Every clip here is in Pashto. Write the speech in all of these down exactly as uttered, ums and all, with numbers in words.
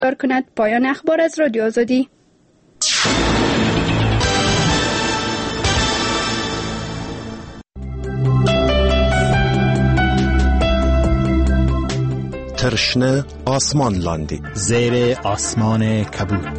دار کند. پایان اخبار از رادیو آزادی. ترشنه آسمان لاندی زیر آسمان کبود.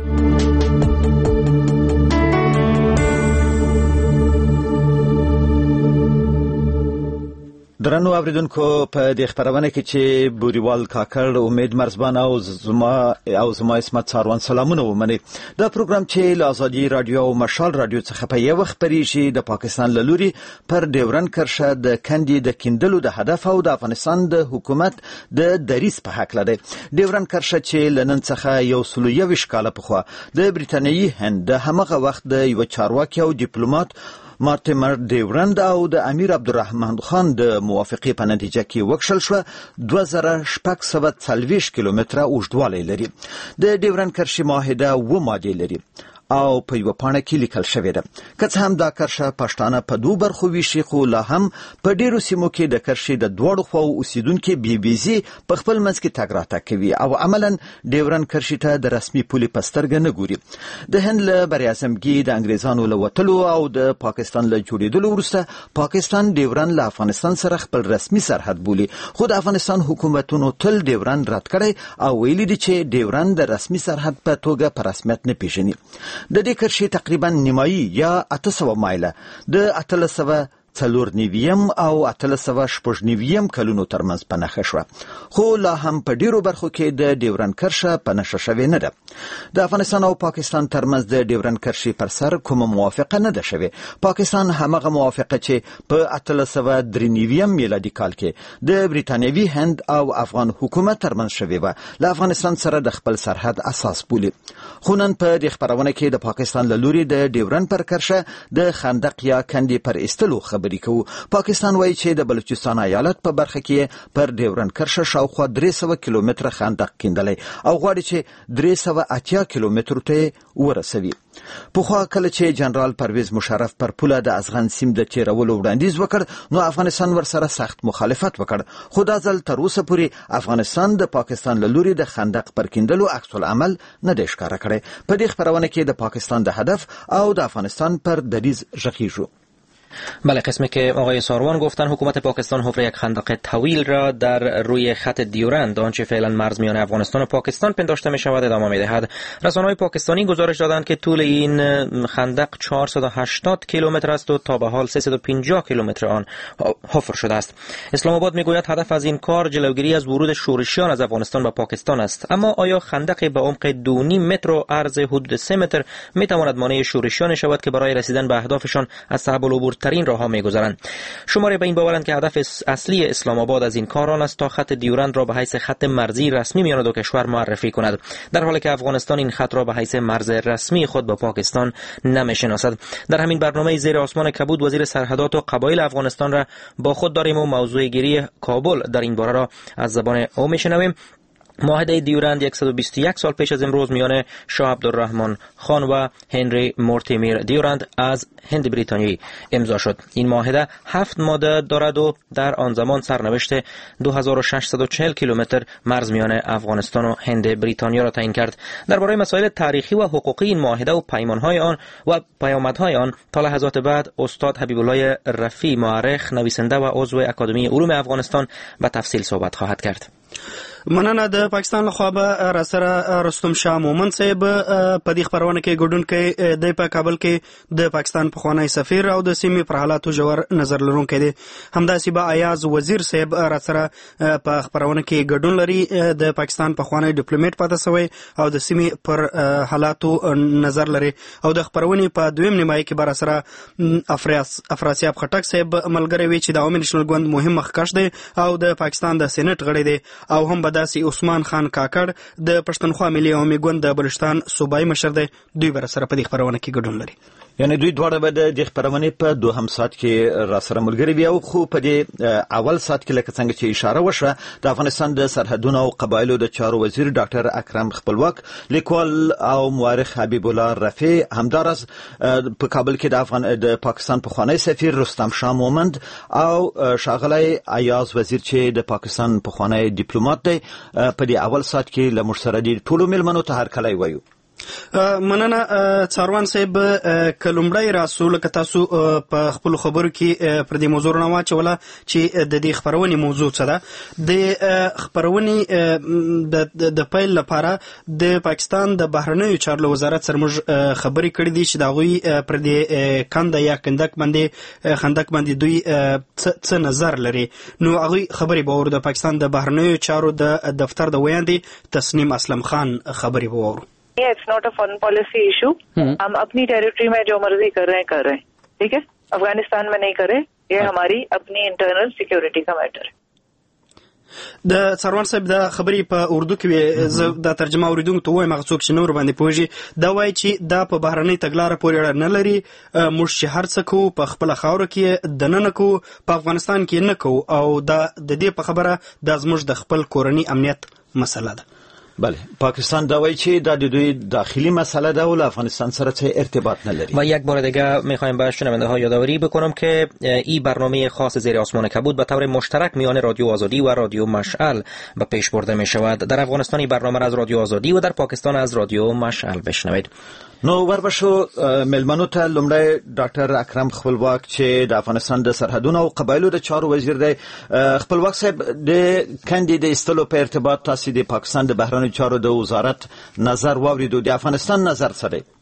درنو اوریدونکو په دې خبرونه کې چې بوریوال کاکړ امید مرزبان او زما او زما اسمت ساروان سلامونه ومني. دا پروګرام چې له آزادي رادیو او مشال رادیو څخه په یو وخت پریشي د پاکستان له لوري پر ډیورن کرښه د کندي د کیندلو د هدف او د افغانستان د حکومت د دریس په حق لري. ډیورن کرښه چې لنن څخه یو سلو یوش کاله پخوا د بریټانیي هند د همغه وخت د یو چارواکي او ډیپلوماټ مارټیمر ډیورند او د امیر عبدالرحمن خان د موافقې په نتیجه کې وکشل شو. دوه زره شپږ سوه څلوېښت کیلومتره اوږدوالی لري. د ډیورند کرښې معاهده اوه مادې لري او په یو پاڼه کې لیکل شوې ده. که څه هم دا کرښه پښتانه په دوه برخو ویشي، خو لا هم په ډیرو سیمو کې د کرښې د دواړو خواو اوسیدونکي بي بي سي په خپل منځ کې تګ راتګ کوي او عملاً ډیورن کرښې ته د رسمي پولې په سترګه نه ګوري. د هند له بریاعظمګي د انګریزانو له وتلو او د پاکستان له جوړېدلو وروسته پاکستان ډیورن له افغانستان سره خپل رسمي سرحد بولي، خو د افغانستان حکومتونو تل ډیورن رد کړی او ویلي دي چې ډیورن د رسمي سرحد په توګه په رسمیت نه پیژني. د دې کرښې تقریبا نیمایي یا اته سوه مایله د اتلس سوه څلور نویم او اتلس سوه شپږ نویم کلونو ترمنځ په نښه شوه، خو لا هم په ډیرو برخو کې د ډیورن کرښه په نښه شوې نه ده. د افغانستان او پاکستان ترمنځ د ډیورن کرښې پر سر کومه موافقه نه ده شوې. پاکستان همغه موافقه چې په اتلس سوه درې نویم میلادي کال کې د بریټانیوي هند او افغان حکومت ترمنځ شوې وه، له افغانستان سره د خپل سرحد اساس بولي. خو نن په دې خبرونه کې د پاکستان له لوري د ډیورن پر کرښه د خندق یا کندې پر ایستلو خبرې کوو. پاکستان وایي چې د بلوچستان ایالت په برخه کې پر ډیورن کرښه شاوخوا درې سوه کیلومتره خندق کیندلی او غواړي چې درې سوه اتیا کیلومترو ته ورسوي. پخوا کله چې جنرال پرویز مشرف پر پوله د ازغن سیم د تیرولو وړاندیز وکړ نو افغانستان ورسره سخت مخالفت وکړ، خو دا ځل تر اوسه پورې افغانستان د پاکستان له لوري د خندق پر کیندلو عکس العمل نه دی ښکاره کړی. په دې خبرونه کې د پاکستان د هدف او د افغانستان پر دریز ژغیږو. بله، قسمی که آقای ساروان گفتن حکومت پاکستان حفر یک خندق طویل را در روی خط دیورند آنچه فعلا مرز میان افغانستان و پاکستان پنداشته می شود ادامه می دهد. رسانه‌های پاکستانی گزارش دادند که طول این خندق چهارصد و هشتاد کیلومتر است و تا به حال سیصد و پنجاه کیلومتر آن حفر شده است. اسلام آباد می گوید هدف از این کار جلوگیری از ورود شورشیان از افغانستان به پاکستان است. اما آیا خندق به عمق دو و نیم متر و عرض حدود سه متر می تواند مانع شورشیان شود که برای رسیدن به اهدافشان از صعب العبور ترین راهها می‌گذرند؟ شماره به این باورند که هدف اصلی اسلام آباد از این کار آن است تا خط دیورند را به حیث خط مرزی رسمی میان دو کشور معرفی کند، در حالی که افغانستان این خط را به حیث مرز رسمی خود با پاکستان نمی‌شناسد. در همین برنامه زیر آسمان کبود وزیر سرحدات و قبایل افغانستان را با خود داریم و موضوع گیری کابل در این باره را از زبان او میشنویم. معاهده دیورند صد و بیست و یک سال پیش از امروز میان شاه عبدالرحمن خان و هنری مورتیمر دیورند از هند بریتانیایی امضا شد. این معاهده هفت ماده دارد و در آن زمان سرنوشت دو هزار و ششصد و چهل کیلومتر مرز میان افغانستان و هند بریتانیا را تعیین کرد. درباره مسائل تاریخی و حقوقی این معاهده و پیمانهای آن و پیامدهای آن تا لحظات بعد استاد حبیب الله رفیع مورخ، نویسنده و عضو اکادمی علوم افغانستان به تفصیل صحبت خواهد کرد. مننه. د پاکستان لخوا به را سره رستم شاه مومن صاحب په دې خبرونه کې ګډون کوي. د په کابل کې د پاکستان پخوانی سفیر او د سیمې پر حالاتو ژور نظر لرونکی دی. همداسې به ایاز وزیر صاحب را سره په خبرونه کې ګډون لري. د پاکستان پخوانی ډیپلوماټ پاتې شوی او د سیمې پر حالاتو نظر لري او د خبرونې په دویم نیمایي کې به را سره افراسیاب خټک صاحب ملګری وي چې د عوامي نېشنل ګوند مهم مخکښ دی او د پاکستان د سېنات غړی دی او هم داسي عثمان خان کاکړ د پښتونخوا ملي عوامي ګوند د بلوچستان صوبایي مشر دی. دوی بر سره په دې خبرونه کې ګډون لري. یعنی دوی دواړه به د خبرونه په دوهم سات کې را سره ملګری وي او خو په دې اول سات کې لکه څنګه چې اشاره وشوه د افغانستان د سرحدونو او قبایلو د چارو وزیر ډاکټر اکرم خپلواک، لیکوال او مورخ حبیب الله رفیع، همدارس په کابل کې د افغان د پاکستان پخوانی سفیر رستم شاه مومند او شاغلی ایاز وزیر چې د پاکستان پخوانی ډیپلوماټ دی په دې اول سات کې له موږ سره دي. ټولو ملمنو ته هر کله وایو مننه څاروان صاحب. کلمړی راسو لکه تاسو په خپل خبرو کې پر دې موضوع نه واچوله چې د دې خبرونې موضوع څه ده. د خبرونې د د پیل لپاره د پاکستان د بهرنیو چارو وزارت سره موږ خبرې کړې دي چې دا غوي پر دې کنده یا کندک باندې خندق باندې دوی څه نظر لري. نو هغه خبرې به ور د پاکستان د بهرنیو چارو د دفتر د ویاندې تسنیم اسلم خان خبرې به ور. It's not a foreign policy issue. हम अपनी टेरिटरी में जो मर्जी कर रहे हैं कर रहे हैं, ठीक है. अफगानिस्तान में नहीं करे, ये हमारी अपनी इंटरनल सिक्योरिटी का मैटर है. د څاروان صاحب د خبرې په اردو کې د ترجمه اوریدونکو ته وایم هغه څوک چې نور باندې پوهیږي دا وایي چې دا په بهرنۍ تګلاره پورې اړه نه لري. موږ چې هر څه کوو په خپله خاوره کې دننه کوو، په افغانستان کې نه کوو او دا د دې په خبره دا زموږ د خپل کورني امنیت مسله ده. بله، پاکستان دا وایي چې دا د دوی داخلی مسئله ده و افغانستان سره چه ارتباط نداره. و یک بار دیگه میخوایم به شنونده ها یادآوری بکنم که این برنامه خاص زیر آسمان کبود به طور مشترک میان رادیو آزادی و رادیو مشعل به پیش برده می شود. در افغانستان برنامه را از رادیو آزادی و در پاکستان از رادیو مشعل بشنوید. نو وربشو ملمنو ته لومړی ډاکټر اکرم خپلواک چې د افغانستان د سرحدونو او قبایلو د چارو وزیر دی. خپلواک صاحب د کندې د استلو په ارتباط تاسو د پاکستان د بهرنیو چارو د وزارت نظر واوریدو، د افغانستان نظر څه دی؟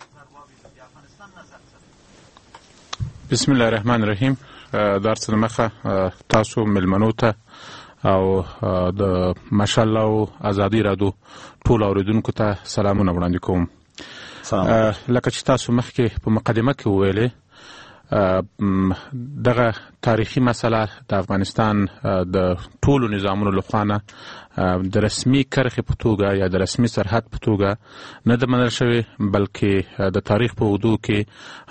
بسم الله الرحمن الرحیم. در سلمخه تاسو ملمنو ته او د ماشاءالله او ازادي رادیو ټول اوریدونکو ته سلامونه وړاندې کوم. لکه چې تاسو مخکې په مقدمه کې ویلې دغه تاریخي مسله د افغانستان د ټولو نظامونو لخوا د رسمي کرښې په توګه یا د رسمي سرحد په توګه نه ده منل شوې، بلکې د تاریخ په اوږدو کې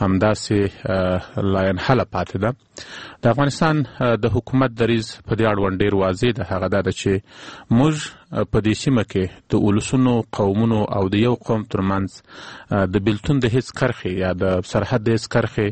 همداسې لاینحله پاتې ده. د افغانستان د حکومت دریځ په دې اړوند ډېر واضح ده. هغه دا ده چې موږ په دې سیمه کې د ولسونو، قومونو او د یو قوم ترمنځ د بیلتون د هیڅ کرښې یا د سرحد د هیڅ کرښې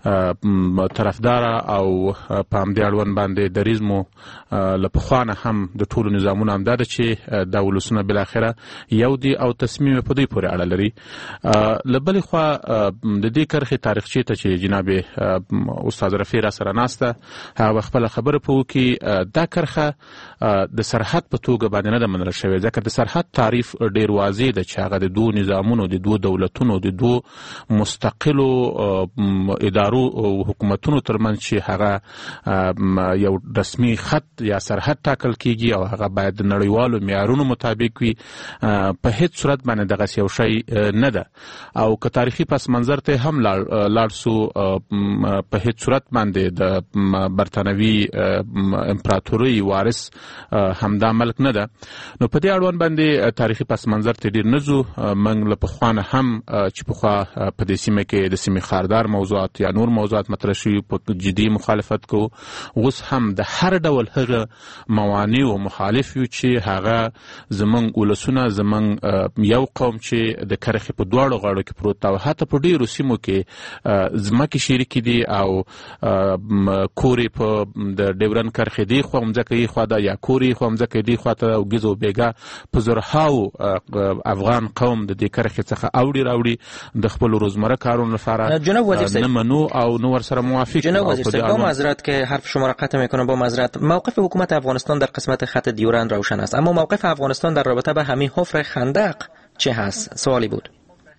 طرفداره او په همدې اړوند باندې دریځ مو له پخوا نه هم د ټولو نظامونو همدا ده چې دا ولسونه بالاخره یو دي او تصمیم په دوی پورې اړه لري. له بلې خوا د دې کرښې تاریخچې ته چې جناب استاد رفیع را سره ناسته هغه خپله خبره په وکړي، دا کرښه د سرحد په توګه باندې نه ده منل شوې، ځکه د سرحد تعریف ډېر واضح ده چې هغه د دوو نظامونو، د دوو دولتونو، د دوو مستقلو ادارو او حکومتونو ترمنځ چې هغه یو رسمي خط یا سرحد ټاکل کیږي او هغه باید د نړیوالو معیارونو مطابق وي. په هیڅ صورت باندې دغسې یو شی نه ده. او که تاریخي پس منظر ته هم لاړ سو، په هیڅ صورت باندې د برتانوي امپراتورۍ وارث همدا ملک نه ده. نو په دې اړوند باندې تاریخي پس منظر ته ډېر نه ځو. موږ له پخوا نه هم چې پخوا په دې سیمه کې د سیمې خاردار موضوعات یا نور موضوعات مطرح شوي په جدي مخالفت کوو. اوس هم د هر ډول هغه موانعو مخالف یو چې هغه زمونږ ولسونه، زمونږ یو قوم چې د کرښې په دواړو غاړو کې پروت او حتی په ډېرو سیمو کې ځمکې شریکې دي او کورې په د ډیورن کرښې دی خوا مځکه یې خوا ده یا کورې خوا مځکه دی خوا ته او ګیز او بیګا په زرهاو افغان قوم د دې کرښې څخه اوړي راوړي د خپلو روزمره کارونو لپاره نه منو او نو ورسره موافق. جناب وزیر صاحب، با معذرت که حرف شما را قطع میکنم، با معذرت، موقف حکومت افغانستان در قسمت خط دیورند روشن است، اما موقف افغانستان در رابطه به همین حفر خندق چه هست؟ سوالی بود.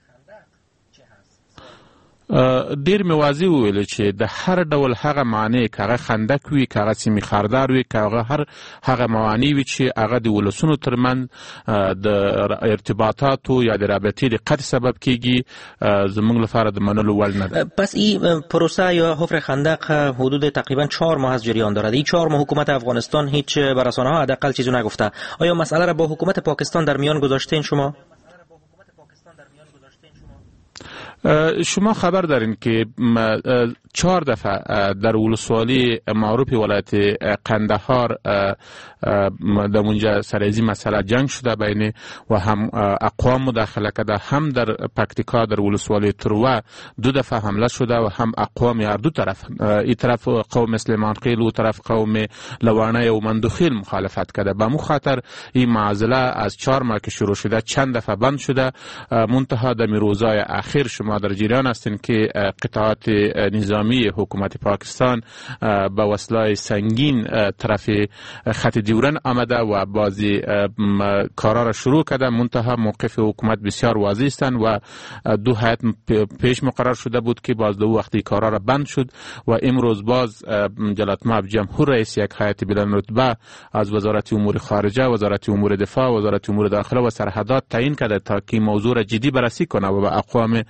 ډیر مې واضح وویل چې د هر ډول هغه معنی که هغه خندق وي، که هغه سیمې خاردار وي، که هغه هر هغه موانع وي چې هغه د ولسونو ترمنځ د ارتباطاتو یا د رابطې د قطع سبب کیږي، زموږ لپاره د منلو وړ نه ده. پس این پروسه یا حفر خندق حدود تقریبا چهار ماه از جریان دارد. این چهار ماه حکومت افغانستان هیچ به رسانه ها حداقل چیزی نگفته. آیا مسئله را با حکومت پاکستان در میان گذاشتین شما؟ شما خبر دارین که چهار دفعه در ولسوالی معروف ولایت قندهار در اونجا سر از این مسئله جنگ شده بین و هم اقوام مداخله کرده، هم در پکتیکا در ولسوالی تروه دو دفعه حمله شده و هم اقوام هر دو طرف، این طرف قوم سلیمانخیل و طرف قوم لوانه و مندوخیل مخالفت کرده. به مو خاطر این معضله از چهار ماه که شروع شده چند دفعه بند شده. منتها در روزهای اخیر شما در جریان هستین که قطعات نظامی حکومت پاکستان با وسلای سنگین طرف خط دیورن آمده و بازی کارا را شروع کرده. منتها موقف حکومت بسیار واضح است و دو هیئت پیش مقرر شده بود که باز دو وقتی کارا را بند شد و امروز باز جلالت مآب جمهور رئیس یک هیئت بلند رتبه از وزارت امور خارجه، وزارت امور دفاع، وزارت امور داخله و سرحدات تعیین کرده تا که موضوع را جدی بررسی کنه و با اقوام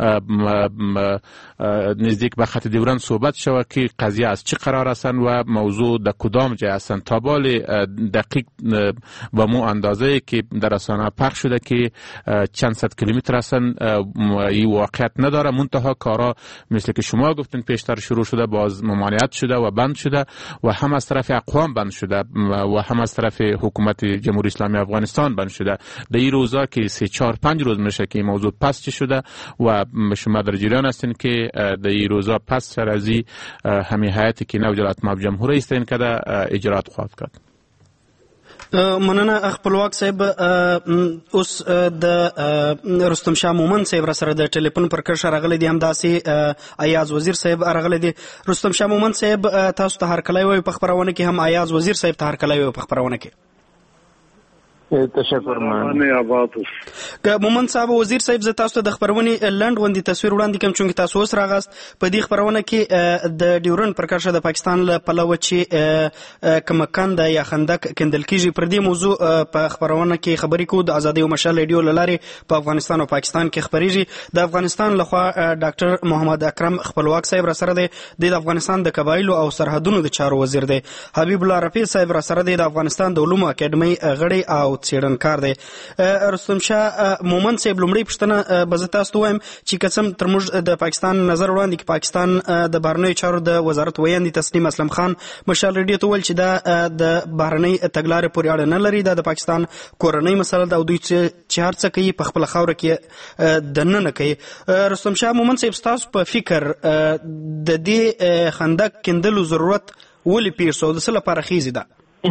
نزدیک به خط دیورن صحبت شود که قضیه از چه قرار هستند و موضوع در کدام جای هستند. تا بال دقیق با مو اندازه که در رسانه پخش شده که چند صد کیلومتر هستند این واقعیت نداره. منتها کارا مثل که شما گفتین پیشتر شروع شده، باز ممانعت شده و بند شده و هم از طرف اقوام بند شده و هم از طرف حکومت جمهوری اسلامی افغانستان بند شده. در این روزا که سه چهار پنج روز میشه که این موضوع پس شده و شما در جریان هستین که در این روزا پس سر از همین هیئتی که نو جلالت مآب جمهور رئیس تعیین کرده اجرات خواهد کرد. مننه خپلواک صاحب. اوس د رستم شاه مومن صاحب را سره د ټلیفون پر کرښه راغلی دی، همداسې ایاز وزیر صاحب راغلی دی. رستم شاه مومن صاحب تاسو ته هرکلی وایو په خپرونه کې، هم ایاز وزیر صاحب ته هرکلی وایو په خپرونه کې. تشکر مانه آباد که مومن صاحب وزیر صاحب زه تاسو ته د خبرونې لنډ غوندي تصویر وړاندې کوم چې تاسو اوس راغاست په دې خبرونه کې د ډیورن پر کرښه د پاکستان له پلوه چې کمکند یا خندق کندل کیږي. پر دې موضوع په خبرونه کې خبرې کوو. د ازادي او مشال ریډیو لارې په افغانستان او پاکستان کې خبرېږي. د افغانستان لخوا ډاکټر محمد اکرم خپلواک صاحب را سره دی، د افغانستان د قبایلو او سرحدونو د چارو وزیر دی. حبیب الله رفیع صاحب را سره دی، د افغانستان د علومو اکیډمۍ غړی او څېړنکار دی. رستم شاه مومن صاحب لومړی پوښتنه به زه تاسو ته وایم چې که څه تر موږ د پاکستان نظر وړاندې کړي، پاکستان د بهرنیو چارو د وزارت ویاندې تسنیم اسلم خان مشال ریډیو ته وویل چې دا د بهرنۍ تګلارې پورې اړه نه لري، دا د پاکستان کورنۍ مسله ده او دوی چې هر څه کوي په خپله خاوره کې دننه کوي. رستم شاه مومن صاحب ستاسو په فکر د دې خندق کیندلو ضرورت ولې پیښ شو، د څه لپاره خیزي ده؟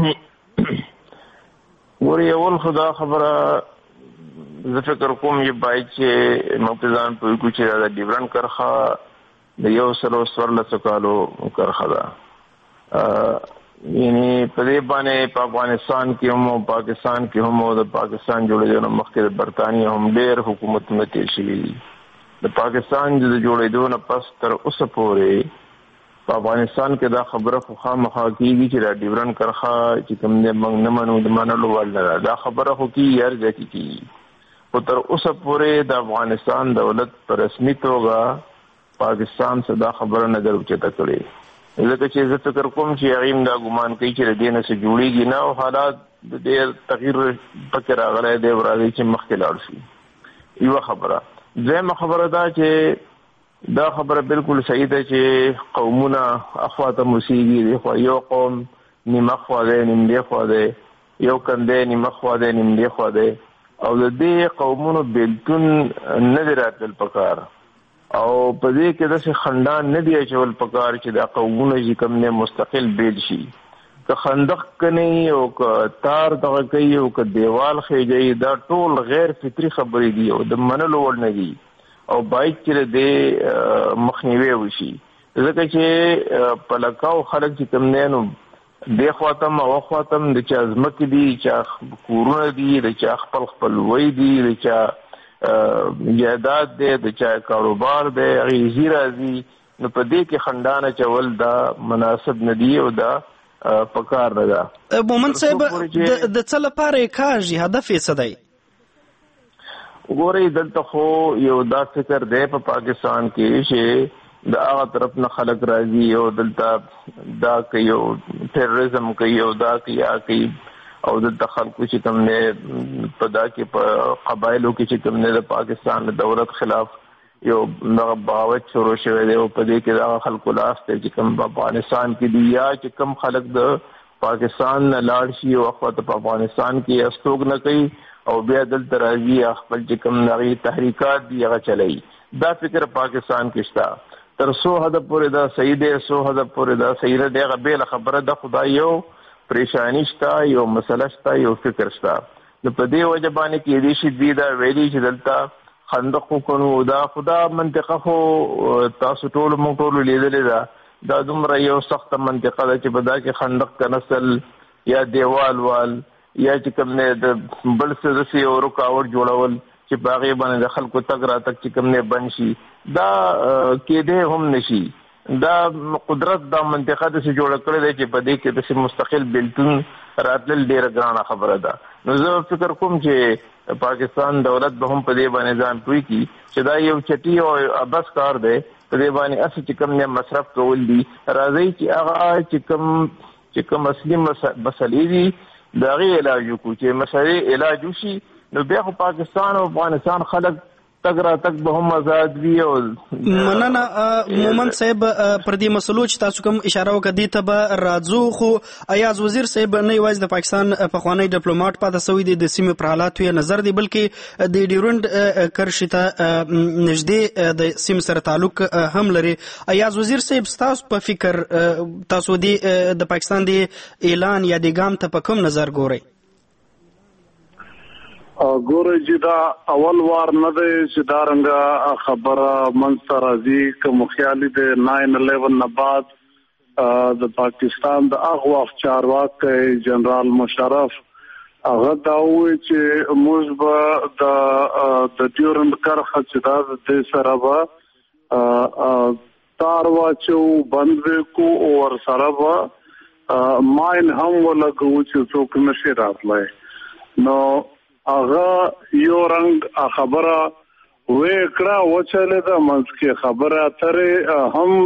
ګورې اول خدا خبره زه فکر کوم چې باید چې موږ په ځان پوه کړو چې دا د ډیورن کرښه د یو سلو څوارلسو کالو کرښه ده. یعنې په دې باندې په افغانستان کې هم او پاکستان کې هم او د پاکستان جوړېدو نه مخکې د برطانیې هم ډېر حکومتونه تېر شوي دي. د پاکستان د جوړېدو نه پس تر اوسه پورې په افغانستان کې دا خبره خو خامخا کېږي چې دا ډیورن کرښه چې کوم دی موږ نه منو، د منلو وړ نه ده. دا خبره خو کېږي، هر ځای کې کېږي، خو تر اوسه پورې د افغانستان دولت په رسمي توګه پاکستان څخه دا خبره نه ده اوچته کړې. ځکه چې زه فکر کوم چې هغوی هم دا ګمان کوي چې د دې نه څه جوړېږي نه او حالات د ډېر تغییر پکې راغلی دی او راځي چې مخکې لاړ شي. یوه خبره. دویمه خبره دا چې دا خبره بالکل صحیح ده چې قومونه اخوا ته موسیږي، خو یو قوم نیمه خوا دی نیم دې خوا دی، یو کندی نیمه خوا دی نیم دې خوا دی، او د دې قومونو بیلتون نه دی راتلل پکار او په دې کې داسې خندان نه دی اچول پکار چې دا قومونه چې کوم دی مستقل بیل شي. که خندق کنی او که تار دغه کوي او که دیوال خېږي، دا ټول غیر فطري خبرې دي او د منلو وړ نه دي او باید چې د مخنیوي وشي. ځکه چې په لکاو خلک چې کوم دی نو دې خواتم او خواتم د چا ځمکې دي، چا کورونه دي، د چا خپل خپلوۍ دي، د چا جایداد دی، د چا کاروبار دی، هغې زی راځي. نو په دې کې خندانه چول دا مناسب نه دي او دا پکار نه ده. مومن صاحب د څه لپاره یې کاږي، هدف یې څه دی؟ ګورئ دلته خو یو دا فکر دی په پاکستان کې چې د هغه طرف نه خلک راځي او دلته دا کوي او ټیرریزم کوي او دا کوي یا کوي او دلته خلکو چې کوم دی په دا کې په قبایلو کې چې کوم دی د پاکستان د دولت خلاف یو بغاوت شروع شوی دی او په دې کې دا خلکو لاس ته چې کوم په افغانستان کې دی یا چې کوم خلک د پاکستان نه لاړ شي او وخت په افغانستان کې استوګ نه کوي او بیا دلته راځي خپل چې کوم نغي تحریکات دی هغه چلایي. دا فکر پاکستان کې شته. تر څو حد پورې دا صحیح دی څو حد پورې دا صحیح نه دی هغه به خبره د خدای یو پریشانی شته یو مسله شته یو فکر شته. نو په دې وجه باندې کې دې شي دی دا ویلي چې دلته خندق وکړو دا خدا منطقه خو تاسو ټول موږ ټول لیدلې ده دا دومره یو سخت منطقه ده چې په دا کې خندق کنسل یا دیوال وال یا چې کوم نه د بل څه د یو رکاوټ جوړول چې باغې باندې د خلکو تګ را تک چې کوم نه بن شي دا کېده هم نشي. دا قدرت دا منطقه د څه جوړ کړی دی چې په دې کې د مستقل بلتون راتل ډیره ګرانه خبره ده. نو زه فکر کوم چې پاکستان دولت به هم په دې باندې ځان پوي کی چې دا یو چټي او ابس کار دی په دې باندې اس چې کوم نه مصرف کول دي راځي چې هغه چې کوم چې کوم اصلي مسلې دي دا غي علاج کو چې مسلې علاج وشي نو بیا خو پاکستان او افغانستان خلک تګ را تک به هم آزاد وي. او مننه مومن صاحب پر دې مسلو چې تاسو کوم اشاره وکړه ته به راځو خو ایاز وزیر صاحب نه یوازې د پاکستان پخوانی ډیپلوماټ پاتې شوی دی د سیمې پر حالاتو یې نظر دی بلکې د ډیورند کرښې ته نږدې د سیمې سره تعلق هم لري. ایاز وزیر صاحب تاسو په فکر تاسو د پاکستان د اعلان یا د ګام ته په کوم نظر ګورئ؟ ګوره چې دا اول وار نه دی چې دا رنګه خبره منځته راځي که مخیالي د ناین الیون نه بعد د پاکستان د هغه وخت چارواکی جنرال مشرف هغه دا وویل چې موږ به د ډیورند کرښه چې دا د دې سره به تار واچو بند وکړو او ورسره به ماین هم ولګو چې څوک نشي راتلی. نو هغه یو رنګ خبره وې کړه وچلې ده منځ کې خبره اترې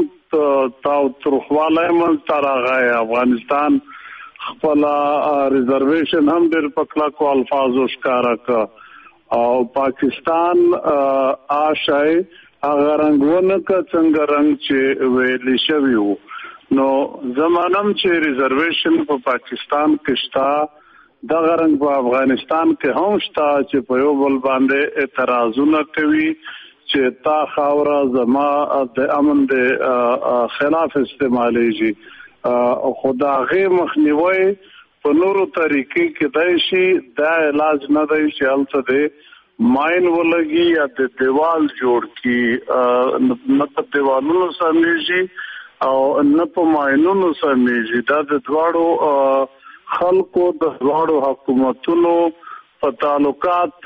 هم تاو ترخواله منځ ته راغی. افغانستان خپل ریزرویشن هم ډېر په کلکو الفاظو ښکاره کړه او پاکستان آشای هغه رنګونه که څنګه رنګ چې ویلی شوي وو. نو زمانم چې ریزرویشن په پاکستان کې شته دغه رنګ په افغانستان کې هم شته چې په یو بل باندې اعتراضونه کوي چې تا خاوره زما د امن د خلاف استعمالیږي. خو د هغې مخنیوی په نورو طریقې کېدای شي دا علاج نه دی چې هلته د ماین ولګي یا د دیوال جوړ کړي. نه په دیوالونو سمیږي او نه په ماینونو سمیږي. دا د دواړو خلکو د دواړو حکومتونو په تعلقات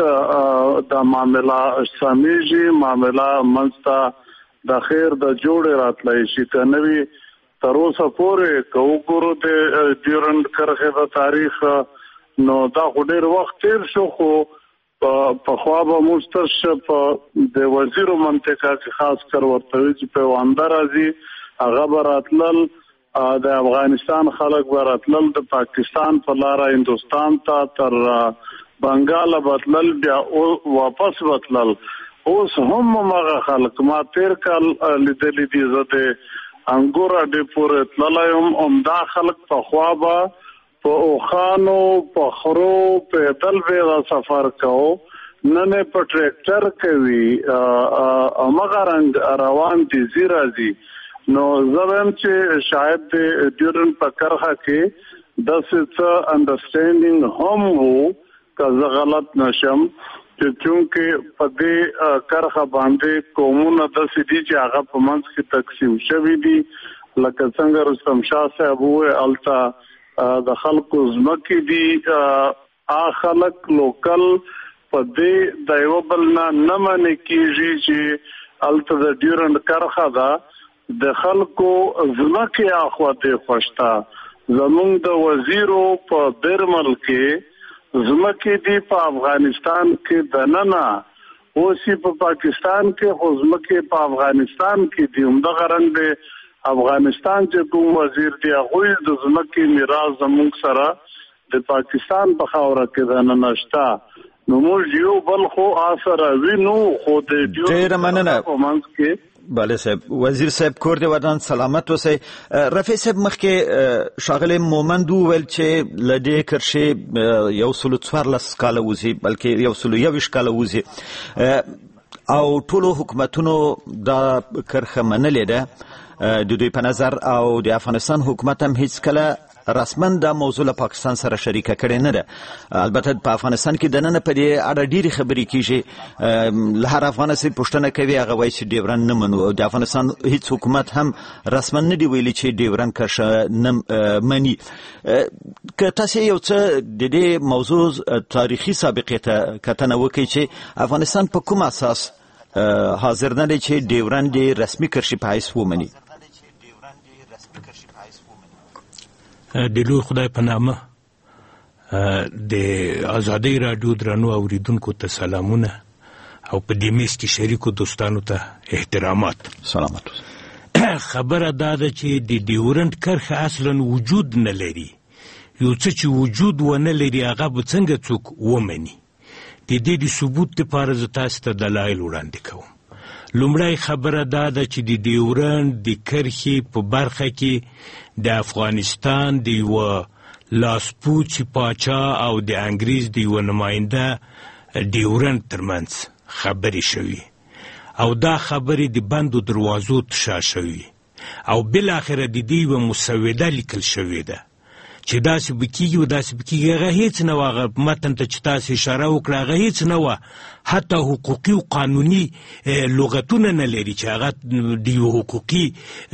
د معامله سمیږي معامله منځته د خیر د جوړې راتلی شي. که نه وي تر اوسه پورې که وګورو د ډیورند کرښې د تاریخ نو دا خو ډېر وخت تېر شو خو پخوا به موږ تر په د وزیرو منطقه کې خاص کر ورته وي چې پیونده راځي هغه به راتلل د افغانستان خلک به راتلل د پاکستان په لاره هندوستان ته تر بنګاله بتلل بیا واپس بتلل. اوس هم هغه خلک ما تیر کال لیدلی دي زه د انګور اډې پورې تللی یم همدا خلک پخوا به په اوښانو په خرو پیدل به سفر کوو نن په ټریکټر کوي همغه رنګ روان دي ځي راځي. نو زه وایم چې شاید د ډیورند په کرښه کې داسې څه انډرسټینډینګ هم وو که زه غلط نشم چې چونکې په دې کرښه باندې قومونه داسې دي چې هغه په منځ کې تقسیم شوي دي لکه څنګه رستم شاه صاحب وویل هلته د خلکو ځمکې دي. هغه خلک لوکل په دې د یو بل نه نه منې کېږي چې هلته د ډیورند کرښه ده د خلکو ځمکې اخوا دې خوشته. زمونږ د وزیرو په برمل کې ځمکې دي په افغانستان کې دننه اوسې په پاکستان کې خو ځمکې په افغانستان کې دي. همدغه رنګ د افغانستان چې کوم وزیر دی هغوی د ځمکې میراث زمونږ سره د پاکستان په خاوره کې دننه شته. نو موږ یو بل خو اثر وینو خو د ډیر مننه پرفورمانس کې بله صاحب. وزیر صاحب کور دې ودان سلامت اوسئ. رفیع صاحب مخکې ښاغلی مومند وویل چې له دې کرښې یو سلو څوارلس کاله وځي بلکې یو سلو یوویشت کاله وځي او ټولو حکومتونو دا کرښه منلې ده د دوی په نظر او د افغانستان حکومت هم هیڅکله رسما دا موضوع له پاکستان سره شریکه کړې نه ده. البته په افغانستان کې دننه په دې اړه ډېرې خبرې کېږي. له هر افغانه چې پوښتنه کوي هغه وایي چې ډیورنډ نه منو او د افغانستان هیڅ حکومت هم رسما نه دی ویلي چې ډیورنډ کرښه نه مني. که تاسې یو څه د دې موضوع تاریخي سابقې ته کتنه وکړئ چې افغانستان په کوم اساس حاضر نه دی چې ډیورنډ یې رسمي کرښې په حیث ومني؟ د لوی خدای په نامه د ازادۍ راډیو درنو اوریدونکو ته سلامونه او په دې میز کې شریکو دوستانو ته احترامات. سلامت. خبره دا ده چې د ډیورنډ کرښه اصلا وجود نه لري. یو څه چې وجود ونه لري هغه به څنګه څوک ومني؟ د دې د ثبوت لپاره زه تاسو ته دلایل وړاندې کوم. لومړی خبره دا ده چې د ډیورنډ د کرښې په برخه کې د افغانستان د یوه لاسپوڅي پاچا او د انګریز د یوه نماینده ډیورنډ ترمنځ خبرې شوي او دا خبرې د بندو دروازو تشا شوي او بالاخره د دې یوه مسوده لیکل شوې ده چې داسې به کېږي و داسې به کېږي. هغه هېڅ نه وه. هغه متن ته چې تاسې اشاره وکړه هغه هېڅ نه وه. حتی حقوقي او قانوني لغتونه نه لري چې هغه د یو حقوقي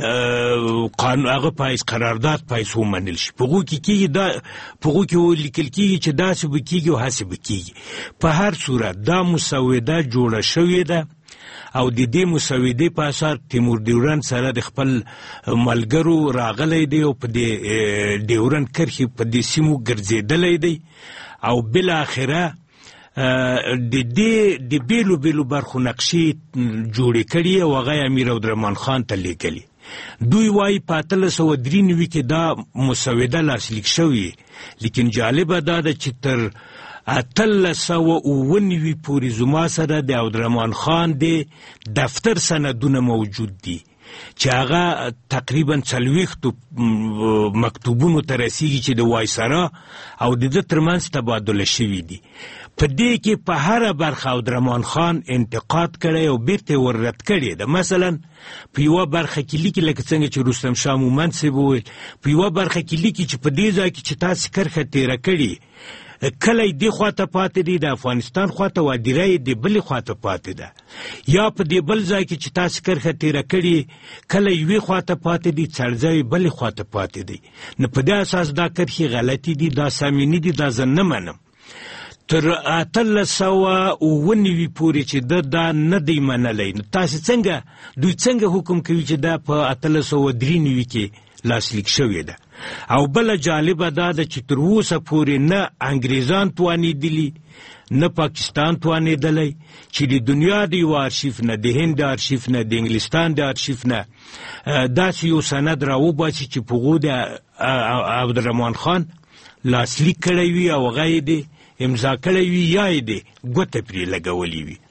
هغه په حیث قرارداد په حیث ومنل شي. په هغو کې کېږي دا په هغو کې لیکل کېږي چې داسې به کېږي او هسې به کېږي. په هر صورت دا مسوده جوړه شوې ده او د دې مسودې په اساس تیمور ډیورنډ سره د خپل ملګرو راغلی دی او په دې ډیورنډ کرښې په دې سیمو ګرځېدلی دی او بالاخره د دې د بیلو بیلو برخو نقشې جوړې کړي او هغه امیر عبدالرحمن خان ته لیږلي. دوی وایي په اتلس سوه درې نوي کې دا مسوده لاسلیک شوې، لیکن جالبه دا ده چې تر اتلس سوه اووه نوي پورې زما سره د عبدالرحمن خان د دفتر سندونه موجود دي چې هغه تقریبا څلوېښتو مکتوبونو ته رسیږي چې د وایسرا او د ده ترمنځ تبادله شوي دي. په دې کې په هره برخه عبدالرحمن خان انتقاد کړی او بیرته ور رد کړی ده. مثلا په یوه برخه کې لیکي لکه څنګه چې رستم شاه مومند صاحب وویل، په یوه برخه کې لیکي چې په دې ځای کې چې تاسې کرښه تېره کړي کله یې دې خواته پاتې دی د افغانستان خواته و دیره یې د بلې خواته پاتې ده، یا په دې بل ځای کې چې تاسې کرښه تېره کړي کله یوې خواته پاتې دی څړځای یې بلې خواته پاتې دی. نو په دې اساس دا کرښې غلطي دي، دا سامي دي، دا زه نه منم. تر اتلس سوه اووه نوي پورې چې ده دا نه دی منلی، نو تاسې څنګه دوی څنګه حکم کوي چې دا په اتلس سوه درې نوي کې لاسلیک شوې ده؟ او بله جالبه دا ده چې تر اوسه پورې نه انګریزان توانېدلي نه پاکستان توانېدلی چې د دنیا د یو ارشیف نه، د هند د ارشیف نه، د انګلستان د ارشیف نه داسې یو سند راوباسي چې په هغو د عبدالرحمن خان لاسلیک کړی وي او هغه یې د امضا کړی وي یا یې د ګوته پرې لګولې وي.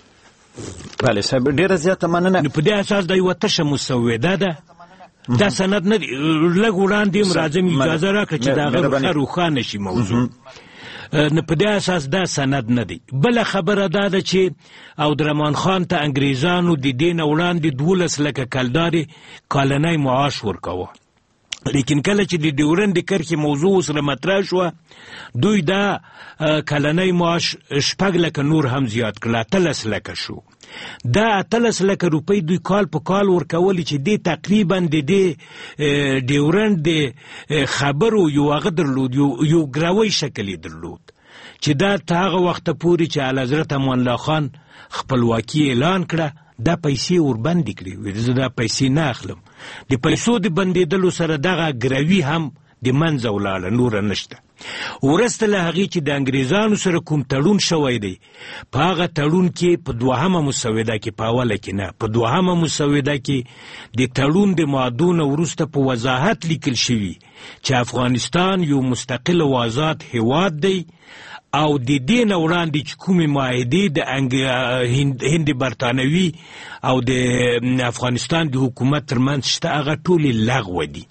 بله صاحب ډېره زیاته مننه. نو په دې اساس دا یوه تشه مسوده ده، دا سند نه دی. لږ وړاندې هم راځم اجازه راکړه چې د هغه ښه روښانه شي موضوع. نو په دې اساس دا سند نه دی. بله خبره دا ده چې عبدالرحمن خان ته انګریزانو د دې نه وړاندې دولس لکه کلدارې کالنی معاش ورکوه، لیکن کله چې د ډیورنډ د کرښې موضوع سره مطرح شوه دوی دا کلنی معاش شپږ لکه نور هم زیات کړل، اتلس لکه شو. دا اتلس لکه روپۍ دوی کال په کال ورکولې چې دې تقریبا د دې ډیورنډ د خبرو یو هغه درلود، یو ګروی شکل یې درلود چې دا تر هغه وخته پورې چې اعلیحضرت امان الله خان خپلواکي اعلان کړه دا پیسې وربندې کړې. زه دا پیسې نه اخلم. د پیسو د بندېدلو سره دغه ګروي هم د منځه ولاړه، نوره نشته. ورسته له هغې چې د انګریزانو سره کوم تړون شوی دی، په هغه تړون کې په دوهمه مسوده کې، په اوله کې نه، په دوهمه مسوده کې د تړون د مادو نه وروسته په وضاحت لیکل شوي چې افغانستان یو مستقل او آزاد هیواد دی او د دې نه وړاندې چې کومې معاهدې د هند برطانوي او د افغانستان د حکومت ترمنځ شته، هغه ټولې لغوه دي.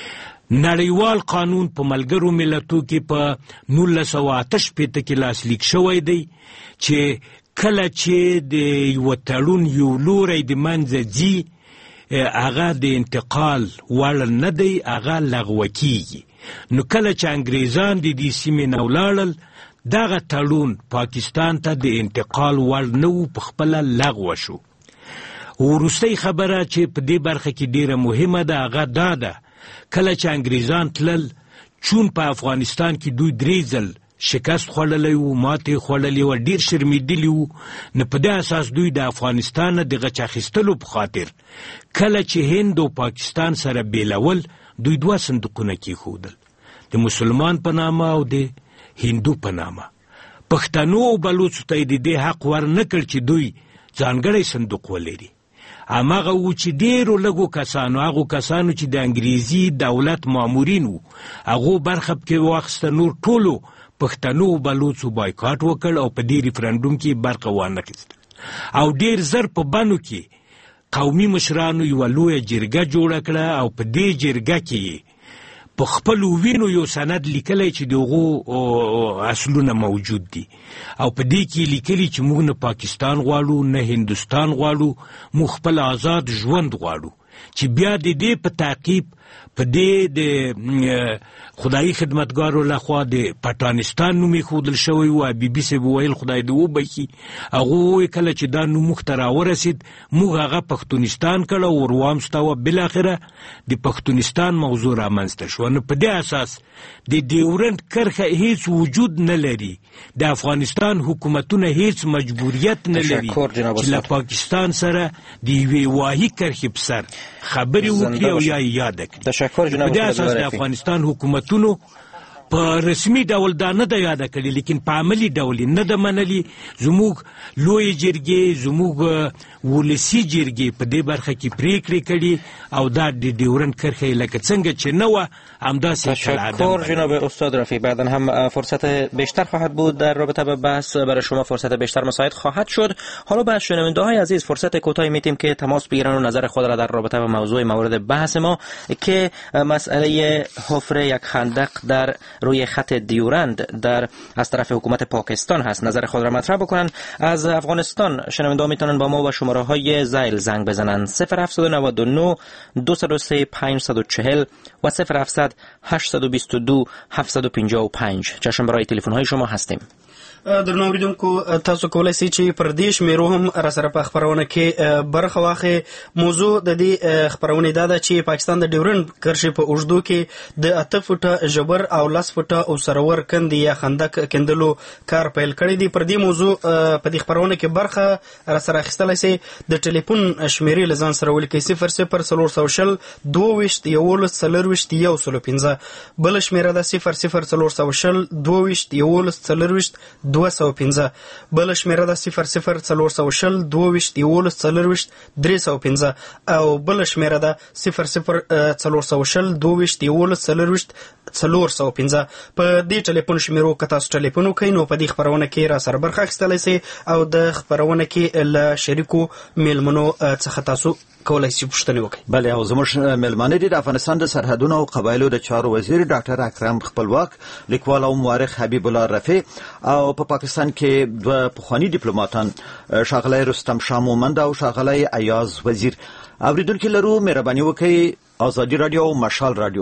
نړیوال قانون په ملګرو ملتو کې په نولس سوه اته شپېته کې لاسلیک شوی دی چې کله چې د یوه تړون یو لوری د منځه ځي هغه د انتقال وړ نه دی، هغه لغوه کیږي. نو کله چې انګریزان د دې سیمې نه ولاړل، دغه تړون پاکستان ته د انتقال وړ نه و، په خپله لغوه شو. وروستۍ خبره چې په دې برخه کې ډیره مهمه ده هغه دا ده، کله چې انګریزان تلل، چون په افغانستان کې دوی درې ځل شکست خوړلی و، ماتې خوړلې وه، ډېر شرمېدلي وو. نو په دې اساس دوی د افغانستان نه د غچ اخیستلو په خاطر کله چې هند او پاکستان سره بیلول، دوی دوه صندوقونه کېښودل، د مسلمان په نامه او د هندو په نامه. پښتنو او بلوڅو ته یې د دې حق ور نه کړ چې دوی ځانګړی صندوق ولري. هماغه و چې ډېرو لږو کسانو، هغو کسانو چې د انګریزي دولت مامورین وو، هغو برخه پکې واخیسته. نور ټولو پښتنو او بلوڅو بایکاټ وکړ او په دې ریفرنډوم کې برخه وانخیسته. او ډېر زر په بنو کې قومي مشرانو یوه لویه جرګه جوړه کړه او په دې جرګه کې په خپلو وینو یو سند لیکلی چې د هغو اصلونه موجود دي، او په دې کې لیکلي چې موږ نه پاکستان غواړو نه هندوستان غواړو، موږ خپل آزاد ژوند غواړو. چې بیا د دې په تعقیب په دې د خدایي خدمتګارو لخوا د پټانستان نوم ایښودل شوی و. بي بي صاحب وویل خدای دې وبخي، هغه وویل کله چې دا نوم موږ ته راورسېد موږ هغه پښتونستان کړه او ور وامستاوه. بالاخره د پښتونستان موضوع رامنځته شوه. نو په دې اساس د ډیورنډ کرښه هیڅ وجود نه لري، د افغانستان حکومتونه هیڅ مجبوریت نه لري چې له پاکستان سره د یوې واهي کرښې په سر خبرې وکړي او یا یاد کړي. تشکر جناب. په دې اساس د افغانستان حکومتونو په رسمي ډول دا نه ده یاده کړې، لیکن په عملي ډول نه ده منلي. زموږ لویې جرګې، زموږ ولسي جرګې په دې برخه کې پریکړې کړي او دا د ډیورنډ کرښه لکه څنګه چې نه وه همداسې تشکر جناب استاد رفیع. بعدا هم فرصت بیشتر خواهد بود در رابطه با بحث، برای شما فرصت بیشتر مساعد خواهد شد. حالا به شنونده‌های عزیز فرصت کوتاهی میدیم که تماس بگیرن و نظر خود را در رابطه با موضوع مورد بحث ما که مسئله حفر یک خندق در روی خط دیورند در از طرف حکومت پاکستان هست، نظر خود را مطرح بکنن. از افغانستان شنونده‌ها میتونن با ما و شماره های زایل زنگ بزنن صفر هفت نه نه دو صفر سه پنج صفر چهار و صفر هفت هشت دو دو هفت پنج پنج. چشم برای تلفن های شما هستیم. درنو اوریدونکو، تاسو کولای شئ چې پر دې شمیرو هم را سره په خبرونه کې برخه واخلئ. موضوع د دې خبرونې دا ده چې پاکستان د ډیورنډ کرښې په اوږدو کې د اته فوټه ژور او لس فوټه او سرور کندې یا خندق کیندلو کار پیل کړی دی. پر دې موضوع په دې خبرونه کې برخه را سره اخیستلی شئ. د ټلیفون شمیرې له ځان سره ولیکئ: صفر صفر څلور سوه شل دوه ویشت یولس څلرویشت یو سلو پنځه. بله شمیره ده صفر صفر څلور سوه شل دوه ویشت یولس څلرویشت دوه سوه پنځه. بله شمیره ده صفر صفر څلور سوه شل دوه ویشت یولس څلرویشت درې سوه پنځه او بله شمیره ده صفر صفر څلور سوه شل دوه ویشت یولس څلرویشت څلور سوه پنځه. په دې ټلیفون شمیرو که تاسو ټلیفون وکړئ نو په دې خبرونه کې را سره برخه اخیستلی شئ او د خبرونه کې له شریکو میلمنو څخه تاسو کولای شئ پوښتنې وکړئ. بله، او زموږ میلمانه دي د افغانستان د سرحدونو او قبایلو د چارو وزیر ډاکټر اکرم خپلواک، لیکوال او مورخ حبیب الله رفیع، او په پا پاکستان کې دوه پخواني ډیپلوماټان ښاغلی رستم شاه مومند او ښاغلی ایاز وزیر. اوریدونکي لرو، مهرباني وکړئ ازادي رادیو او مشال رادیو.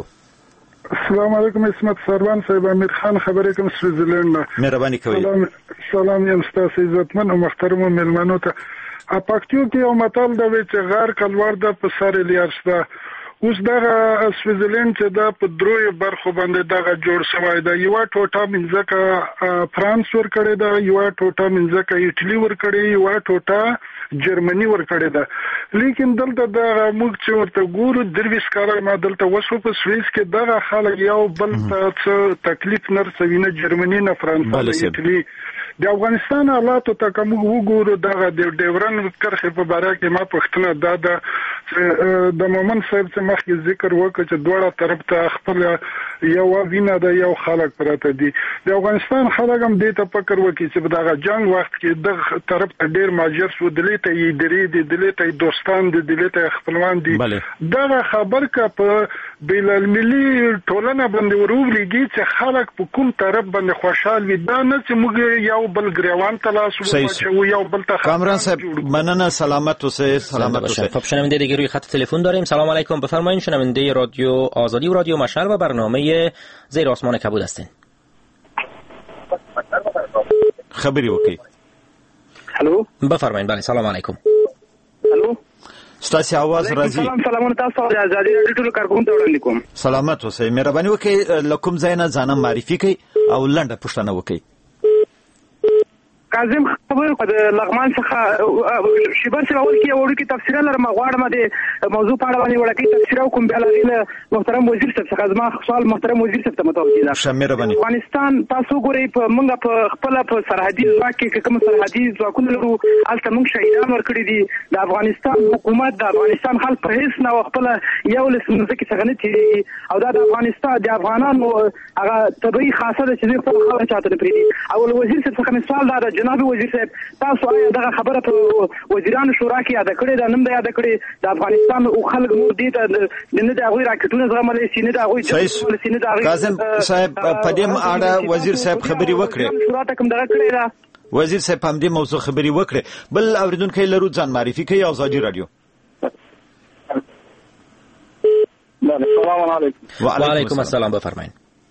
السلام علیکم. اسمت سروان صاحب، امیر خان خبرې کوم سویزرلند نه. مهرباني کوئ. سلام سلام یم ستاسو عزتمن او محترم میلمنو ته. پښتو کې یو متل دی چې غار کلوار ده په سر لیارسته. اوس دغه سویزرلند چې دا په دروي برخو باندې دغه جوړ شوی دی. یو ټوټه منځکه فرانس ور کړی دا، یو ټوټه منځکه ایټلی ور کړی، یو ټوټه جرمني ورکړې ده لیکن دلته دا موږ چې ورته ګورو درویس کار ما دلته وسو په سویس کې دا خلک یو بل ته تکلیف نرسوي نه جرمني نه فرانسه نه ایتالي د افغانستان حالات ته کوم وګورو دا د ډیورن کرخه په اړه کې ما پښتنه دا د د مومن صاحب څخه مخکې ذکر وکړ چې دوړه طرف ته خپل یو وینه د یو خلک پراته دي د افغانستان خلک هم دې ته فکر وکړي چې دا جنگ وخت کې د طرف ته ډیر ماجر شو دلته یې درې دي دلته دوستان دي دلته خپلوان دي دا خبر کا په بین المللي ټولنه باندې وروړيږي چې خلک په کوم طرف باندې خوشحال وي دا نه چې موږ یو بل ګریوان تلاش وکړو یو بل ته کامران صاحب مننه سلامت اوسه سلامت اوسه. خب شنونده دیگه روی خط تلفن داریم. سلام علیکم بفرمایید شنونده رادیو آزادی و رادیو مشعل و برنامه زیر آسمان کبود هستین. خبری وکي. الو بفرمایید. بله سلام علیکم. الو ستاسو आवाज راځي. سلام سلامونه تاسو ته آزادي رادیو ټول کارکونکو ته وړاندې کوم. سلامت اوسئ. مهرباني وکړئ لکم زینا ځانم معرفي کړئ او لنډه پوښتنه وکړئ. کاظم خبر په لغمان څخه شیبر څخه اول کې اورو کې تفسیر لرم غواړم د موضوع په اړه باندې وړاندې تفسیر کوم بیا لغې محترم وزیر صاحب څخه زما سوال محترم وزیر صاحب ته متوجه ده. شمیر باندې افغانستان تاسو ګورئ په موږ په خپل په سرحدي ځواک کې کوم سرحدي ځواکونه لرو البته موږ شهیدان ورکړي دي د افغانستان حکومت د افغانستان خلک په هیڅ نه خپل یو لسمزه کې څنګه نه تیریږي او دا د افغانستان د افغانانو هغه طبيعي خاصه ده چې خپل خلک چاته پریدي. اول وزیر صاحب څخه سوال دا جناب وزیر صاحب تاسو آیا دغه خبره په وزیرانو شورا کې یاد کړې ده نن د یاد کړې د افغانستان او خلک نور دي ته نه د هغه راکټونه زغملې سینې د هغه سینې د هغه کاظم صاحب په دې اړه وزیر صاحب خبري وکړي شورا ته کوم دغه کړې ده وزیر صاحب په دې موضوع خبري وکړي. بل اوریدونکو لرو ځان معرفي کوي آزادي رادیو. السلام علیکم. وعلیکم السلام بفرمایید.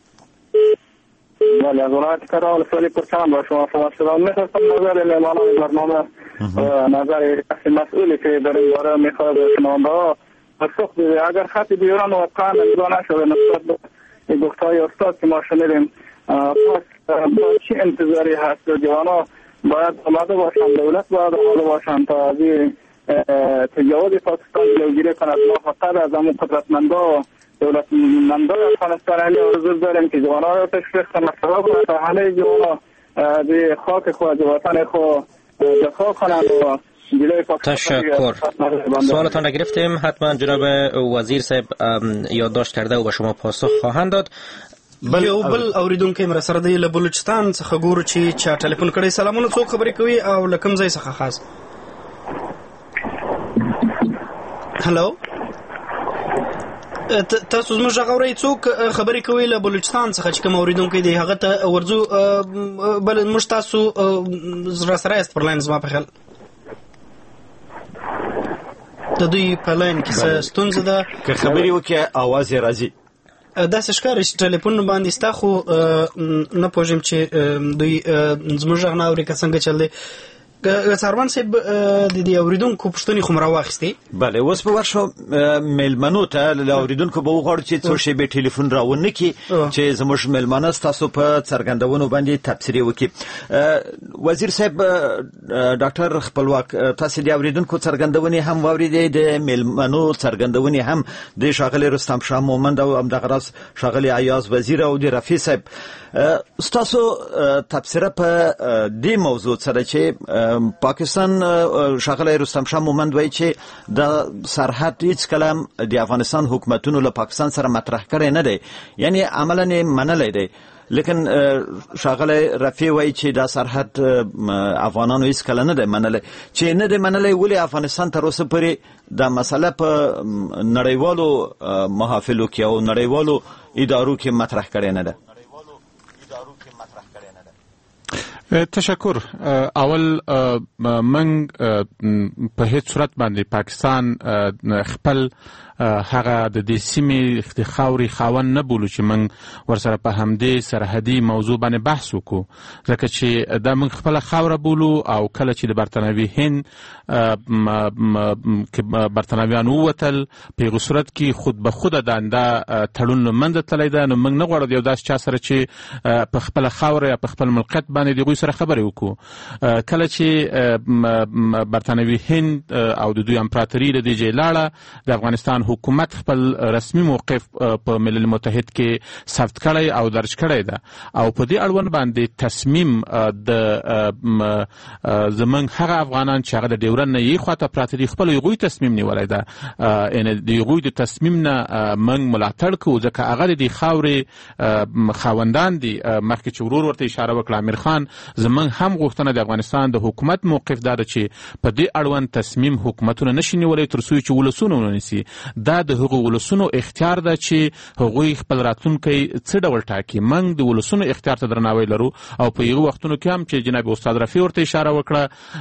بله از ولایت کرال سوالی پرسان با شما فرماشدم میخواستم نظر مهمان برنامه نظر کسی مسئولی که در این باره میخواد شنونده ها پاسخ بده. اگر خط دیوران واقعا اجرا نشده نسبت به گفتهای استاد که ما شنیدیم پس با چی انتظاری هست جوانا باید آماده باشند دولت باید آماده باشند تا از این تجاوز پاکستان جلوگیری کند. ما فقط از همون قدرتمندا دولت مندای افغانستان علی حضور داریم که جوانا را تشویق کنند سبب تا همه جوانا به خاک خود وطن خود دفاع کنند و تشکر. سوالتان را گرفتیم. حتما جناب وزیر صاحب یادداشت کرده و به شما پاسخ خواهند داد. بل او بل اوریدونکو مر سره دی له بلوچستان څخه ګورو چې چا ټلیفون کړی. سلامونه څوک خبرې کوي او لکم ځای څخه خاص. هلو تاسو زموږ غوړی څوک خبرې کوي له بلوچستان څخه چې کوم اوریدونکو دی هغه ته ورځو بل مش تاسو زړه سره است پر لاین زما په خیال د دوی په لاین کې څه ستونزه ده که خبرې وکړي اواز یې راځي. دا څه ښکاري چې ټلیفون باندې ستا خو نه پوهېږم چې دوی زموږ غږ نه اوري که څنګه چل دی. ساروان صاحب د دې اوریدونکو پوښتنې خو م راواخیستې. بله اوس به ورشو میلمنو ته له اوریدونکو به وغواړو چې څو شیبې ټلیفون راونه کړي چې زموږ میلمانه ستاسو په څرګندونو باندې تبصرې وکړي. وزیر صاحب ډاکټر خپلواک تاسو د اوریدونکو څرګندونې هم واورېدې د میلمنو څرګندونې هم د ښاغلي رستم شاه مومند او همدغه راز ښاغلي ایاز وزیر او د رفیع صاحب ستاسو تبصره په دې موضوع سره چې پاکستان ښاغلی رستم شاه مومند وایي چې د سرحد هیڅ کله د افغانستان حکومتونو له پاکستان سره مطرح کړی نه دی یعنی عملا یې منلی دی لیکن ښاغلی رفیع وایي چې دا سرحد افغانانو هیڅ کله نه دی منلی چې نه دی منلی ولې افغانستان تر اوسه پورې دا مسله په نړیوالو محافلو کې او نړیوالو ادارو کې مطرح کړی نه ده. تشکر. اول من په هیڅ صورت باندې پاکستان خپل هغه د دې سیمې د خاورې خاوند نه بولو چې موږ ورسره په همدې سرحدي موضوع باندې بحث وکړو، ځکه چې دا موږ خپله خاوره بولو او کله چې د برطانوي هند کې برطانویان ووتل په هغه صورت کې خود به خوده دا تړون له منځه تللی ده، نو موږ نه غواړو د یو داسې چا سره چې په خپله خاوره یا په خپل ملکیت باندې د هغوی سره خبرې وکړو. کله چې برطانوي هند او د دوی امپراتوري له دې ځای لاړه، د افغانستان حکومت خپل رسمي موقف په ملل متحد کې ثبت کړی او درج کړی ده او په دې اړوند باندې تصمیم د زمونږ هغه افغانان چې هغه د ډیورن نه یې خواته پراته دي خپل هغوی تصمیم نیولی ده، یعنې د هغوی د تصمیم نه موږ ملاتړ کوو ځکه هغه د دې خاورې خاوندان دي. مخکې چې ورور ورته اشاره وکړه امیر خان، زمونږ هم غوښتنه د افغانستان د حکومت موقف دا ده چې په دې اړوند تصمیم حکومتونه نشي نیولی تر څو چې ولسونه ونیسي. دا د هغو ولسونو اختیار ده چې هغوی خپل راتلونکی څه ډول ټاکي. موږ د ولسونو اختیار ته درناوی لرو او په هغو وختونو کې هم چې جناب استاد رفیع ورته اشاره وکړه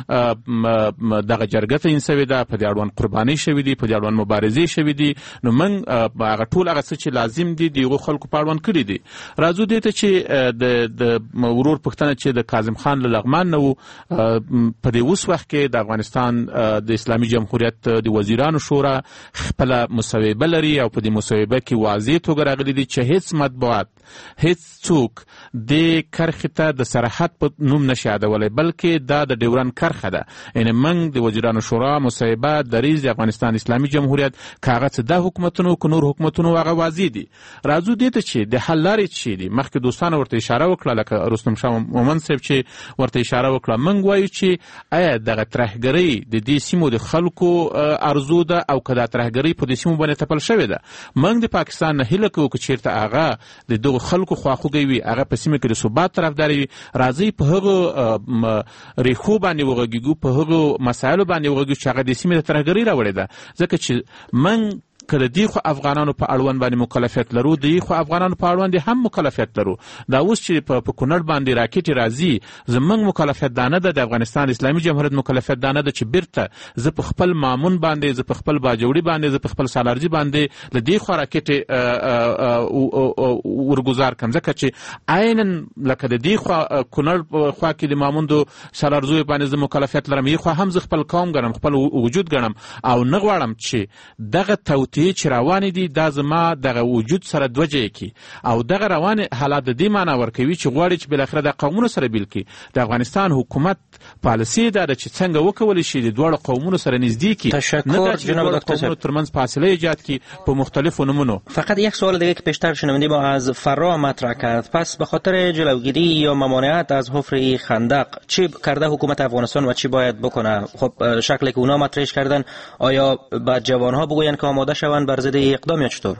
دغه جرګه تعیین شوې ده، په دې اړوند قربانۍ شوې دي، په دې اړوند مبارزې شوې دي، نو موږ هغه ټول هغه څه چې لازم دي د هغو خلکو په اړوند کړي دي. راځو دې ته چې د ورور پوښتنه چې د کاظم خان له لغمان نه و، په دې اوس وخت کې د افغانستان د اسلامي جمهوریت د وزیرانو شورا خپله مصوبه لري او په دې مصوبه کې واضح توګه راغلي دي چې هیڅ مطبوعات هیڅ څوک د کرښې ته د سرحد په نوم نشي یادولی، بلکې دا د ډیورن کرښه ده. یعنې موږ د وزیرانو شورا مصوبه دریځ د افغانستان اسلامي جمهوریت که هغه څه دا حکومتونو که نور حکومتونو هغه واضح دي. راځو دې ته چې د حل لارې څه دي. مخکې دوستانو ورته اشاره وکړه، لکه رستم شاه مومند صاحب چې ورته اشاره وکړه، موږ وایو چې آیا دغه ترهګرۍ د دې سیمو د خلکو ارزو ده او که دا ترهګرۍ په دې سیمو باندې تپل شوې ده. موږ د پاکستان نه هیله کوو که چېرته هغه د دغو خلکو خواخوږی وي، هغه په سیمه کې د ثبات طرفداري وي، راځئ په هغو ریښو باندې وغږیږو، په هغو مسایلو باندې وغږیږو چې هغه د سیمې د ترهګرۍ راوړې ده. ځکه چې موږ که د دې خو افغانانو په اړوند باندې مکلفیت لرو، د دې خو افغانانو په اړوند هم مکلفیت لرو. دا اوس چې په کونړ باندې راکټې راځي، زموږ مکلفیت دا نه ده، د افغانستان اسلامي جمهوریت مکلفیت دا نه ده چې بیرته زه په خپل مامون باندې، زه په خپل باجوړي باندې، زه په خپل سالارجي باندې له دې خوا راکټې ورګزار کړم، ځکه چې عینا لکه د دې خوا کونړ خوا کې د ماموندو سالارزیو باندې زه مکلفیت لرم، یې خوا هم زه خپل قوم ګڼم، خپل وجود ګڼم او نه غواړم چې دغه توطیې چې روانې دي دا زما دغه وجود سره دوجې کړي او دغه روانې حالات د دې معنا ورکوي چې غواړي چې بالاخره د قومونو سره بیل کړي. د افغانستان حکومت پالیسي دا ده چې څنګه وکولی شي د دواړو قومونو سره نږدې کړي، نه دا چې دواړو قومونو ترمنځ فاصله ایجاد کړي په مختلفو نمونو. فقط یک سوال دیگه که پیشتر شنونده ما از فرا مطرح کرد، پس به خاطر جلوگیری یا ممانعت از حفر خندق چی کرده حکومت افغانستان و چی باید بکنه؟ خب شکلی که اونا مطرحش کردن، آیا با جوانها بگوین که آماده شوند بر ضد اقدام یا چطور؟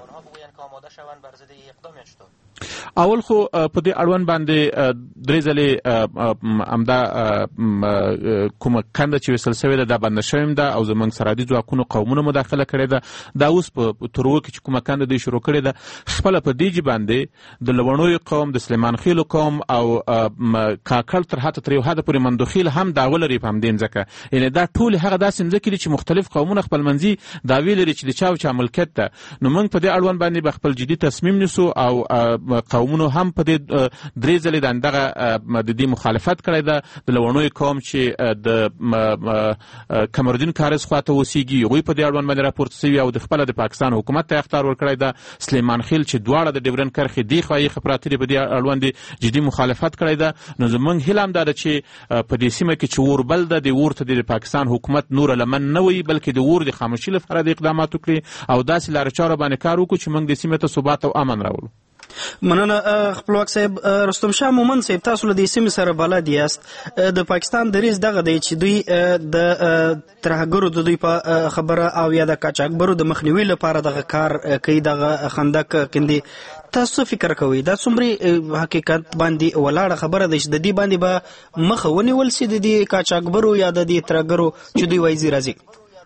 اول خو په دې اړوند باندې درې ځلې همدا کومه کنده چې وصل شوې ده دا بنده شوې ده او زموږ سرحدي ځواکونو قومونو مداخله کړې ده. دا اوس په تروو کې چې کومه کنده دوی شروع کړې ده، خپله په دې باندې د لوڼیو قوم، د سلیمان خېلو قوم او کاکړ تر حتی تر یو حده پورې مندوخیل هم دعوه لري په همدې ځمکه. یعنې دا ټول هغه داسې ځمکې دي چې مختلف قومونه خپلمنځي دعوې لري چې د چا او چا ملکیت ده. نو موږ په دې اړوند باندې به خپل جدي تصمیم نیسو او قومونو هم په دې درې ځلې دغه د دې مخالفت کړی ده. د لوڼیو قوم چې د کمرالدین کارز خواته اوسیږي، هغوی په دې اړوند باندې راپورته شوي او د خپله د پاکستان حکومت ته اخطار ورکړی ده. سلیمان خېل چې دواړه د ډیورن کرښې دې خوا یې پراته دي، په دې اړوند جدي مخالفت کړی ده. نو زموږ هیله هم دا ده چې په دې سیمه کې چې اور بل ده، د اور ته د پاکستان حکومت نور لمن نه وي، بلکې د اور د خاموشي لپاره د اقدامات وکړي او داسې لارې چارو باندې کار وکړو چې موږ د سیمې ته ثبات او امن راوړو. مننه خپلواک صاحب. رستم شاه مومند صاحب، تاسو له دې سیمې سره بلد یاست. د پاکستان دریځ دغه دی چې دوی د ترهګرو د دوی په خبره او یا د قاچاقبرو د مخنیوي لپاره دغه کار کوي، دغه خندق کندي. تاسو فکر کوئ دا څومره حقیقت باندې ولاړه خبره ده چې د دې باندې به مخه ونیول سي د دې قاچاقبرو یا د دې ترهګرو چې دوی وایي راځي؟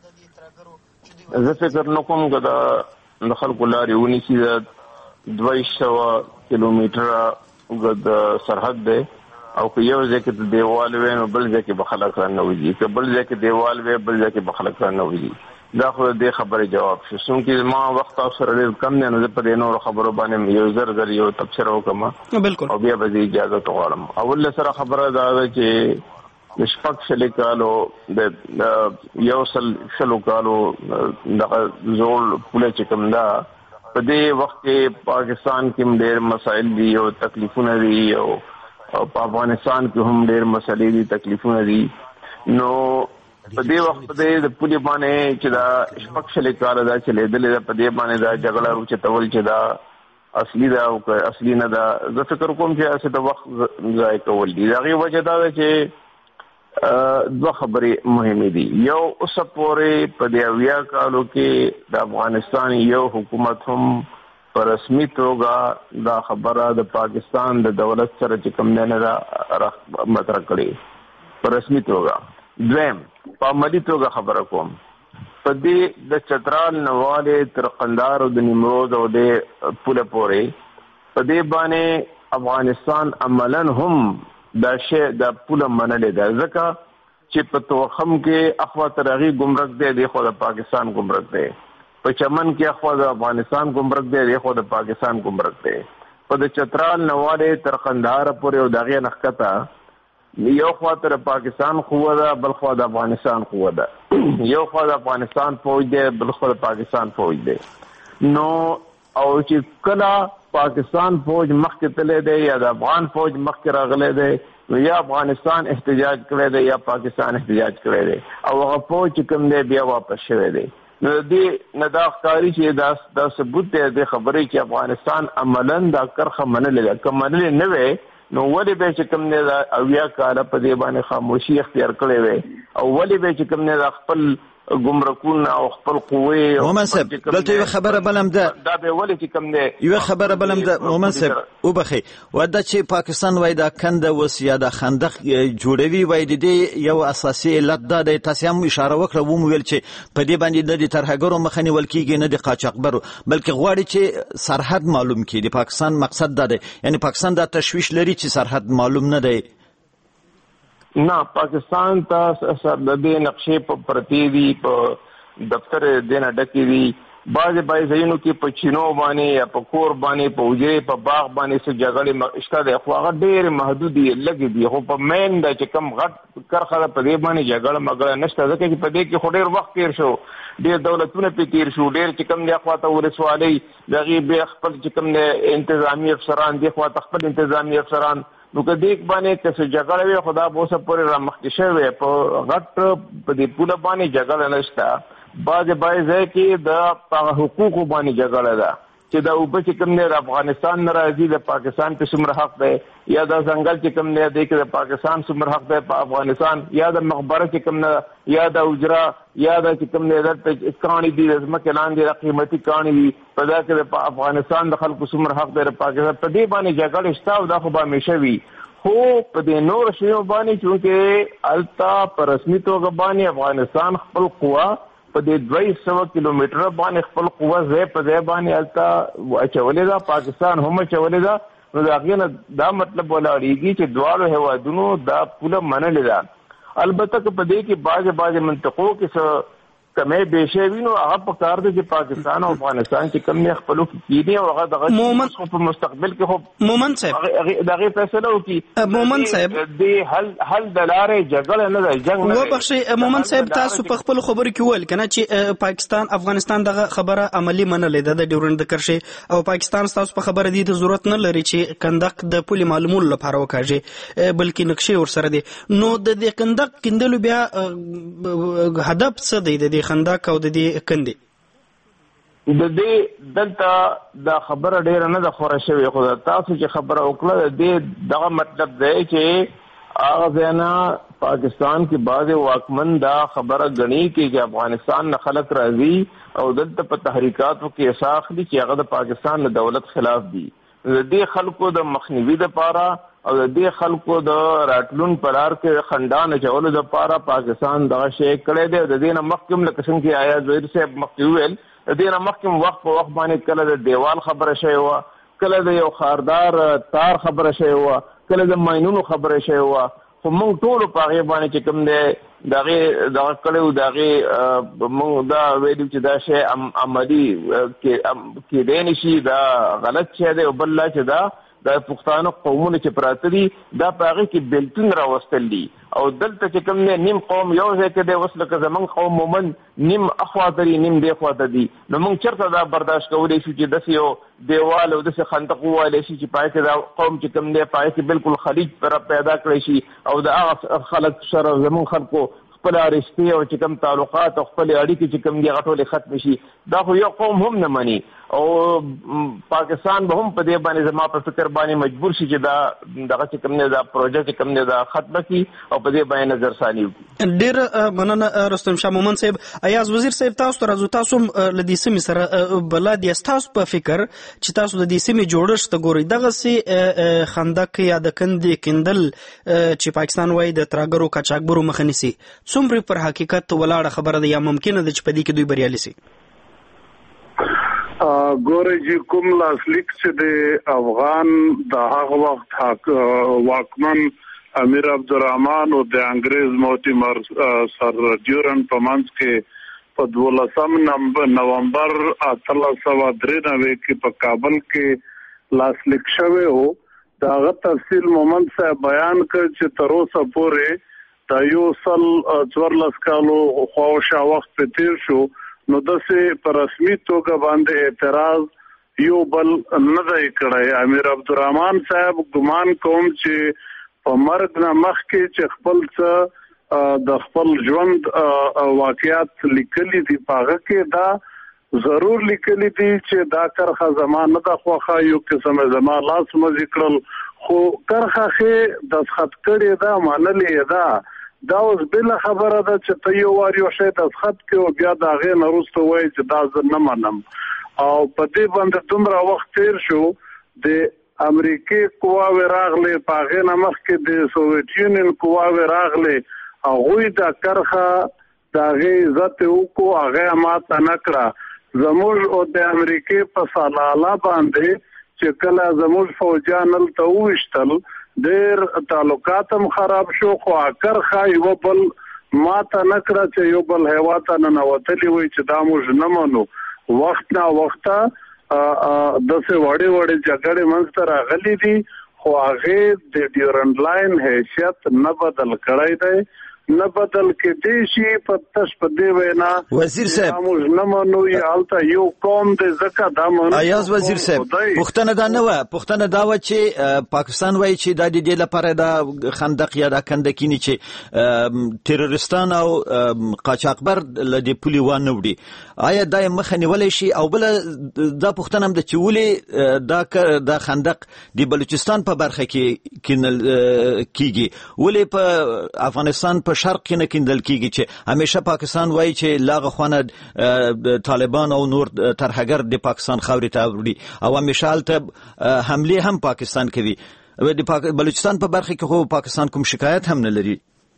زه فکر نه کوم چې دا د خلکو لارې ونیسي. دوه سوه کیلومتره اوږد سرحد دی او که یو ځای کې دیوال وي نو بل ځای کې به خلک رانه وځي، که بل ځای کې دیوال وي بل ځای کې به خلک رانه وځي. دا خو دې خبرې جواب شو. څنګه ما وخت او سره ډېر کم نه نو په دې نور خبرو باندې یو زر زر یو تبصره وکم. بالکل. او بیا به اجازه غواړم. اول سره خبره دا ده چې نشپک شل کالو د یو سل شلو کالو د زول پوله چې کوم دا په دې وخت کې پاکستان کې ډېر مسائل دي او تکلیفونه دي او په افغانستان کې هم ډېر مسائل دي تکلیفونه دي. نو په دې وخت په د پولی باندې چې دا شپږ شل کال دا چې لیدلې په دې باندې دا جګړه روچ تول چې دا اصلي دا او اصلي نه دا زه فکر کوم چې اسه د وخت ځای کول دي. دا غي وجه دا چې دوه خبرې مهمې دي. یو اوس پورې په دې اویا کالو کې د افغانستان یو حکومت هم په رسمي توګه دا خبره د پاکستان د دولت سره چې کوم نه را مطرح کړي په رسمي توګه. دویم په عملي توګه خبره کوم په دې د چترال نواله تر قندار او د نیمروز او د پوله پورې په دې باندې افغانستان عملاً هم دا شی د پوله منلې ده ځکه چې په توخم کې اخوا ترغی ګمرک دی د خو د پاکستان ګمرک دی، په چمن کې اخوا د افغانستان ګمرک دی د خو د پاکستان ګمرک دی، په د چترال نواله تر قندار پورې او دغه نخکته یو خوا تر پاکستان خو ده بل خوا د افغانستان خو ده، یو خوا د افغانستان فوج دی بل خوا د پاکستان فوج دی. نو او چې کله پاکستان فوج مخکې تللی دی یا د افغان فوج مخکې راغلی دی نو یا افغانستان احتجاج کړی دی یا پاکستان احتجاج کړی دی او هغه فوج چې کوم دی بیا واپس شوی دی. نو دې نه دا ښکاري چې دا دا ثبوت دی د خبرې چې افغانستان عملاً دا کرخه منلې ده. که منلې نه وی نو ولې به چې کوم دی دا اویا کاله په دې باندې خاموشي اختیار کړی وی او ولې به چې کوم دی دا خپل ګمرکونه او خپل قوې مومن صاحب دلته یو خبره بلم ده دا به ولې چې کوم دی یو خبره بلم ده مومن صاحب وبخي ودا چې پاکستان وای دا کنده وسیا د خندق جوړوي وای د دې یو اساسي علت ده د تاسو هم اشاره وکړه و مو ویل چې په دې باندې د ترهګرو مخنی ولکیږي نه د قاچاقبرو بلکې غواړي چې سرحد معلوم کړي. د پاکستان مقصد ده دی یعنی پاکستان دا تشویش لري چې سرحد معلوم نه دی. نه پاکستان ته سر د دې نقشې په پرتی دی په دفتر دینه ډکی دی بعض بعض ځایونو کې په چینو باندې یا په کور باندې په وجې په باغ باندې څه جګړې اشکا دی خو هغه ډېر محدود دی لګي دی خو په مین د چې کم غټ کرخه په دې باندې جګړه مګړه نشته ځکه چې په دې کې خو ډېر وخت تیر شو ډېر دولتونه په تیر شو ډېر چې کم دی خواته ورسوالۍ دغه به خپل چې کم نه انتظامی افسران دی خواته خپل انتظامی افسران نو که دیک باندې که څه جګړه وي خدا به اوسه پورې را مخکې شوی په غټ په دې پوله باندې جګړه نشته. بعضې بعضې ځای کې د حقوقو باندې جګړه ده چې دا اوبه چې کوم دی د افغانستان نه راځي د پاکستان په څومره حق دی یا د ځنګل چې کوم دی دی کې د پاکستان څومره حق دی په افغانستان یا د مقبره چې کوم نه یا د اجرا یا د چې کوم دی دلته کاڼي دي د ځمکې لاندې د قیمتي کاڼي دي په دا کې د افغانستان د خلکو څومره حق دی د پاکستان په دې باندې جګړه شته او دا خو به همیشه وي. خو په دې نور شیو باندې چونکې التا په رسمي توګه باندې افغانستان خپل قوا په دې دوه سوه کیلومتره باندې خپل قوا ځای په ځای باندې التا اچولې ده پاکستان هم اچولې ده. نو د هغې نه دا مطلب ولاړېږي چې دواړو هېوادونو دا پوله منلې ده. البته که په دې کې بعضې بعضې منطقو کې څه کمی بیشی وي نو هغه په کار دی چې پاکستان او افغانستان چې کم نه خپلو کېدي او هغه دغه په مستقبل کې خو مومن صاحب دغه فیصله وکړي مومن صاحب د حل حل د لارې جګړه نه ده جنګ نه وبخښئ مومن صاحب تاسو په خپلو خبرو کې وویل که نه چې پاکستان افغانستان دغه خبره عملي منلې ده د ډیورنډ د کرښې او پاکستان ستاسو په خبره دې ته ضرورت نه لري چې کندق د پولې معلومولو لپاره وکاږي بلکې نقشې ورسره دي. نو د دې کندق کیندلو بیا هدف څه دی د دې خندق او د دې کندې د دې دلته دا خبره ډیره نه ده خوره شوې خو تاسو چې خبره وکړه د دې دغه مطلب دی چې هغه ځای نه پاکستان کې بعضې واکمن دا خبره ګڼي چې افغانستان نه خلک راځي او دلته په تحریکاتو کې حصه اخلي چې هغه د پاکستان د دولت خلاف دي. د دې خلکو د مخنیوي دپاره او د دې خلکو د راتلون پرار کې خندان اچولو دپاره پاکستان دغه شی کړی دی. د دې نه مخکې هم لکه څنګه چې آیا ظهیر صاحب مخکې وویل د دې نه مخکې هم وخت په وخت باندې کله د دیوال خبره شوې وه کله د یو خاردار تار خبره شوې وه کله د ماینونو خبره شوې وه خو موږ ټولو په هغې باندې چې کوم دی دغه دغه کلو دغه موږ دا ویلو چې دا شی عملی کې کې دین شي دا غلط شی دی او بل لا چې دا د پښتانه قومونه چې پراته دي دا پاره کې بلتون راوستل دي او دلته چې کوم نیم قوم یو ځای کې دی وسله که زمون قوم مومن نیم اخواتري نیم دی اخواته دي نو موږ چرته دا برداشت کولای شو چې داسې یو دیوال او داسې خندق ووالي شي چې پای کې دا قوم چې کوم دی پای کې بالکل خلیج پر پیدا کړی شي او دا خلک سره زمون خلکو خپل رشتې او چې کوم تعلقات او خپل اړیکې چې کوم دي غټولې ختم شي دا خو یو قوم هم نه مني او پاکستان به هم په دې باندې زما په فکر باندې مجبور شي چې دا دغه چې کوم نه دا پروژه چې کوم نه دا ختم شي او په دې باندې نظر ثاني وکړي. ډېر مننه رستم شاه مومن صاحب. ایاز وزیر صاحب تاسو ته راځو، تاسو له دې سیمې سره بلد یاست، تاسو په فکر چې تاسو د دې سیمې جوړښت ته ګورئ دغه سي خندق یا د کندې کندل چې پاکستان وایي د ترهګرو قاچاقبرو مخه نیسي څومره پر حقیقت ولاړه خبره ده یا ممکنه ده چې په دې کې دوی بریالي سي؟ ګورئ چې کوم لاسلیک چې د افغان د هغه وخت واکمن امیر عبدالرحمن او د انګریز موتیمر سر ډیورنټ په منځ کې په دولسم نومبر اتلس سوه درې نوي کې په کابل کې لاسلیک شوی و. د هغه تفصیل مومند صاحب بیان کړ چې تر اوسه پورې د یو سل څوارلس کالو خواوشا وخت په تیر شو نو داسې په رسمي توګه باندې اعتراض یو بل نه دی کړی. امیر عبدالرحمن صاحب ګمان کوم چې په مرګ نه مخکې چې خپل څه د خپل ژوند واقعیات لیکلي دي په هغه کې دا ضرور لیکلي دي چې دا کرخه زما نه ده خوښه، یو قسم زما لاس مزي کړل، خو کرخه ښې دستخط کړې ده منلې ده. دا اوس بله خبره ده چې ته یو وار یو شی دستخط کړې او بیا د هغې نه وروسته وایي چې دا زه نه منم. او په دې باندې دومره وخت تیر شو، د امریکې قواوې راغلې، په هغې نه مخکې د سوویت یونین قواوې راغلې، هغوی دا کرخه د هغې عزت یې وکړو، هغه یې ماته نه کړه. زموږ او د امریکې په سلاله باندې چې کله زموږ فوجیان هلته وویشتل ډېر تعلقات هم خراب شو، خو کرخه یوه بل ماته نه کړه چې یو بل هیواد ته ننوتلي وي چې دا موږ نه منو. وخت نه وخته داسې وړې وړې جګړې منځ ته راغلي دي، خو هغې د ډیورنډ لاین حیثیت نه بدل کړی دی، نه بدل کېدی شي. په تش په دې وینا وزیر صاحب موږ نه منو یا هلته یو قوم دی ځکه دا منو. ایاز وزیر صاحب پوښتنه دا نه وه، پوښتنه دا وه چې پاکستان وایي چې دا د دې لپاره دا خندق یا دا کندکیني چې تروریستان او قاچاقبر له دې پولې وانه وړي، آیا دا یې مخه نیولی شي؟ او بله دا پوښتنه هم ده چې ولې دا دا خندق د بلوچستان په برخه کې کینل کیږي، ولې په افغانستان په شرق کې نه کیندل کیږي چې همیشه پاکستان وایي چې لاغه خوانه طالبان او نور ترهګر د پاکستان خاورې ته وړي او همیشه هلته حملې هم پاکستان کوي. د بلوچستان په برخه کې خو پاکستان کوم شکایت هم نه لري.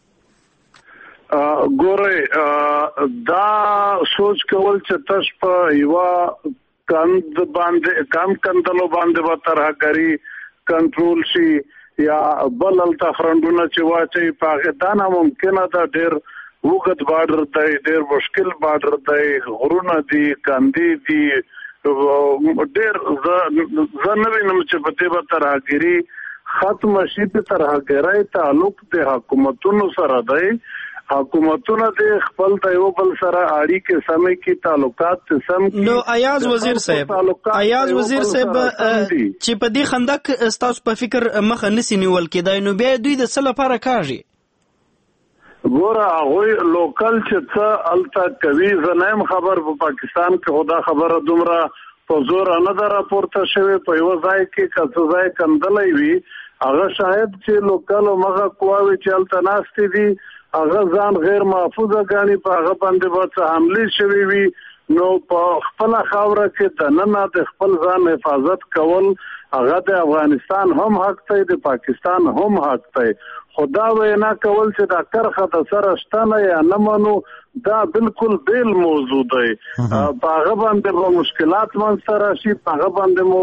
ګورئ دا سوچ کول چې تاسو په یوه کند باندې کم کندلو باندې به ترهګري کنټرول شي یا بل هلته فرنډونه چې واچوي په هغې دا ناممکنه ده. ډېر اوږد باډر دی، ډېر مشکل باډر دی، غرونه دي، کندې دي، ډېر زه نه وینم چې په دې به ترهګري ختمه شي. په ترهګرۍ تعلق د حکومتونو سره دی، حکومتونه د خپل د یو بل سره اړیکې سمې کې تعلقات سم کې. نو ایاز وزیر صاحب ایاز وزیر صاحب چې په دې خندق ستاسو په فکر مخه نسی نیول کېدای، نو بیا دوی د څه لپاره کاږي؟ ګوره هغوی لوکل چې څه هلته کوي، زه نه یم خبر په پاکستان کې، خو دا خبره دومره په زوره نه ده راپورته شوې. په یوه ځای کې که څه ځای کندلی وي، هغه شاید چې لوکل او مغه قواوې چې هلته ناستې دي هغه ځان غیر محفوظه ګڼي، په هغه باندې به څه حملې شوي وي، نو په خپله خاوره کې دننه د خپل ځان حفاظت کول هغه د افغانستان هم حق دی، د پاکستان هم حق دی. خو دا وینا کول چې دا کرخه د سره شته نه یا نه منو، دا بالکل بیل موضوع دی. په هغه باندې به مشکلات منځته راشي، په هغه باندې مو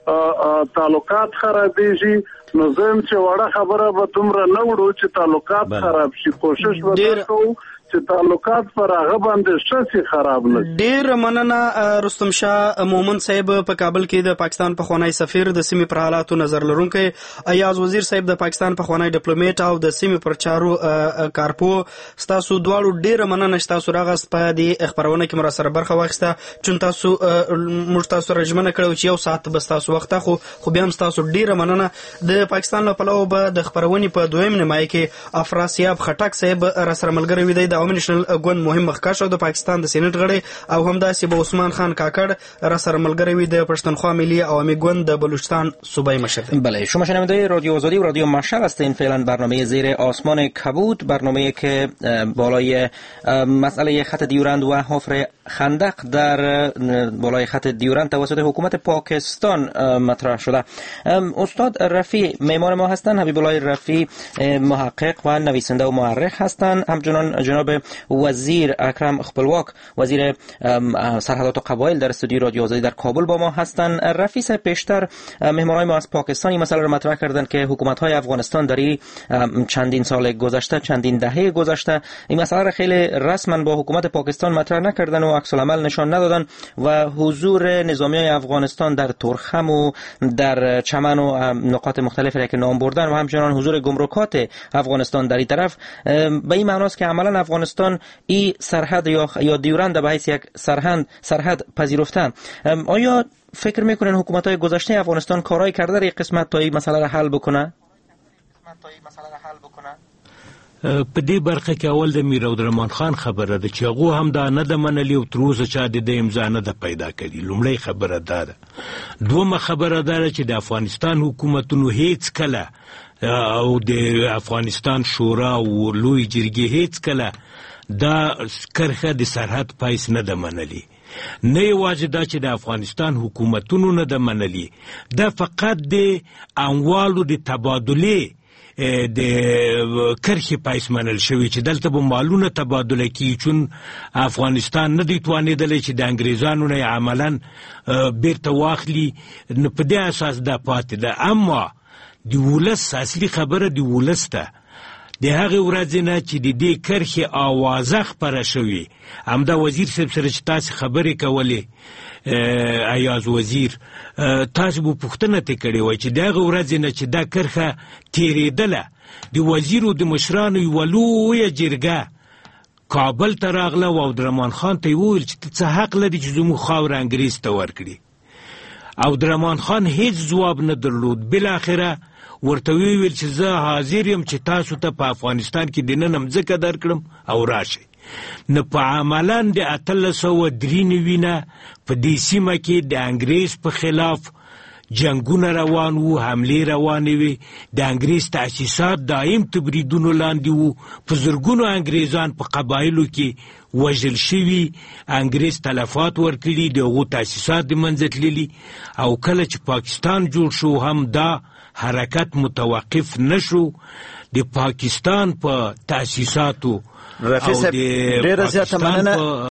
تعلقات خرابېږي نو زم چې وړه خبره به دومره نه وړو چې تعلقات خراب شي کوشش وکړو چې تعلقات پر هغه باندې شاسي خراب نه. ډیر مننه رستم شاه مومن صاحب په کابل کې د پاکستان پخوانی سفیر د سیمې پر حالاتو نظر لرونکی، ایاز وزیر صاحب د پاکستان پخوانی ډیپلوماټ او د سیمې پر چارو کارپو، ستاسو دواړو ډیر مننه چې تاسو راغست په دې خبرونه کې مر سره برخه واخیسته. چون تاسو موږ تاسو رجمنه کړو چې یو ساعت بس تاسو وخت خو خو بیا هم تاسو ډیر مننه. د پاکستان له پلوه به د خبرونې په دویم نیمایي کې افراسیاب خټک صاحب را سره ملګری وي، د عوامي نېشنل ګوند مهم مخکښ او د پاکستان د سېنات غړی، او همداسې به عثمان خان کاکړ را سره ملګری وي د پښتونخوا ملی عوامي ګوند د بلوچستان صوبای مشر. بله، شما شنونده رادیو آزادی و رادیو مشعل هستین. فعلا برنامه زیر آسمان کبود، برنامه‌ای که بالای مسئله خط دیورند و حفر خندق در بالای خط دیورند توسط حکومت پاکستان مطرح شده. استاد رفیع مهمان ما هستند، حبیب الله رفیع محقق و نویسنده و مورخ هستند، همچنان جناب وزیر اکرم خپلواک وزیر سرحدات و قبایل در استودیو رادیو آزادی در کابل با ما هستند. رفیع صاحب پیشتر مهمانای ما از پاکستان این مسئله را مطرح کردند که حکومت‌های افغانستان در چندین سال گذشته، چندین دهه گذشته این مسئله را خیلی رسما با حکومت پاکستان مطرح نکردن و عکس العمل نشان ندادن و حضور نظامیای افغانستان در ترخم و در چمن و نقاط مختلفی که نام بردن و همچنان حضور گمرکات افغانستان در این طرف به این معناست که عملا افغانستان این سرحد یا یا دیورند به حیث یک سرحد سرحد پذیرفته. آیا فکر میکنن حکومت‌های گذشته افغانستان کارایی کرده در این قسمت تا این مسئله را حل بکنه؟ په دې برخه کې اول د میر عبدالرحمن خان خبره ده چې هغه هم دا نه د منلي او تر اوسه چا د امضا نه ده پیدا کړي. لومړی خبره دا ده. دومه خبره دا چې د افغانستان حکومتونو هیڅ کله او د افغانستان شورا او لوی جرګې هیڅ کله دا کرښه د سرحد پایس نه ده منلي. نه یوازې دا چې د افغانستان حکومتونو نه ده منلي، دا فقط د اموالو د تبادلې د کرښې پایس منل شوی چې دلته به مالونه تبادله کیږي، چون افغانستان نه دی توانېدلی چې د انګریزانو نه عملا بیرته واخلي. نو په دې اساس دا پاتې ده. اما د ولس اصلي خبره د ولس ده. د هغې ورځې نه چې د دې کرښې آوازه خپره شوې، همدا وزیر صاحب سره چې تاسې خبرې کولې ایاز وزیر، تاسو به پوښتنه ترې کړې وای چې د هغې ورځې نه چې دا کرښه تېرېدله، د وزیرو د مشرانو یوه لویه جرګه کابل ته راغله او عبدالرحمن خان ته یې وویل چې ته څه حق لري چې زموږ خاوره انګریز ته ورکړي. عبدالرحمن خان هیڅ ځواب نه درلود. بالاخره ورته ویل چې زه حاضر یم چې تاسو ته په افغانستان کې دننه مځکه درکړم او راشئ. نه په عملا د اتلس سوه درې نوي نه په دې سیمه کې د انګریز په خلاف جنگونه روان وو، حملې روانې وې، د انګریز تاسیسات دایم تبریدونو لاندې وو، په زرګونو انګریزان په قبایلو کې وژل شوي، انګریز تلفات ورکړي، د هغو تاسیسات د منځه تللي. او کله چې پاکستان جوړ شو هم دا حرکت متوقف نشو. د پاکستان په تاسیساتو رفیع صاحب ډیره زیاته مننه.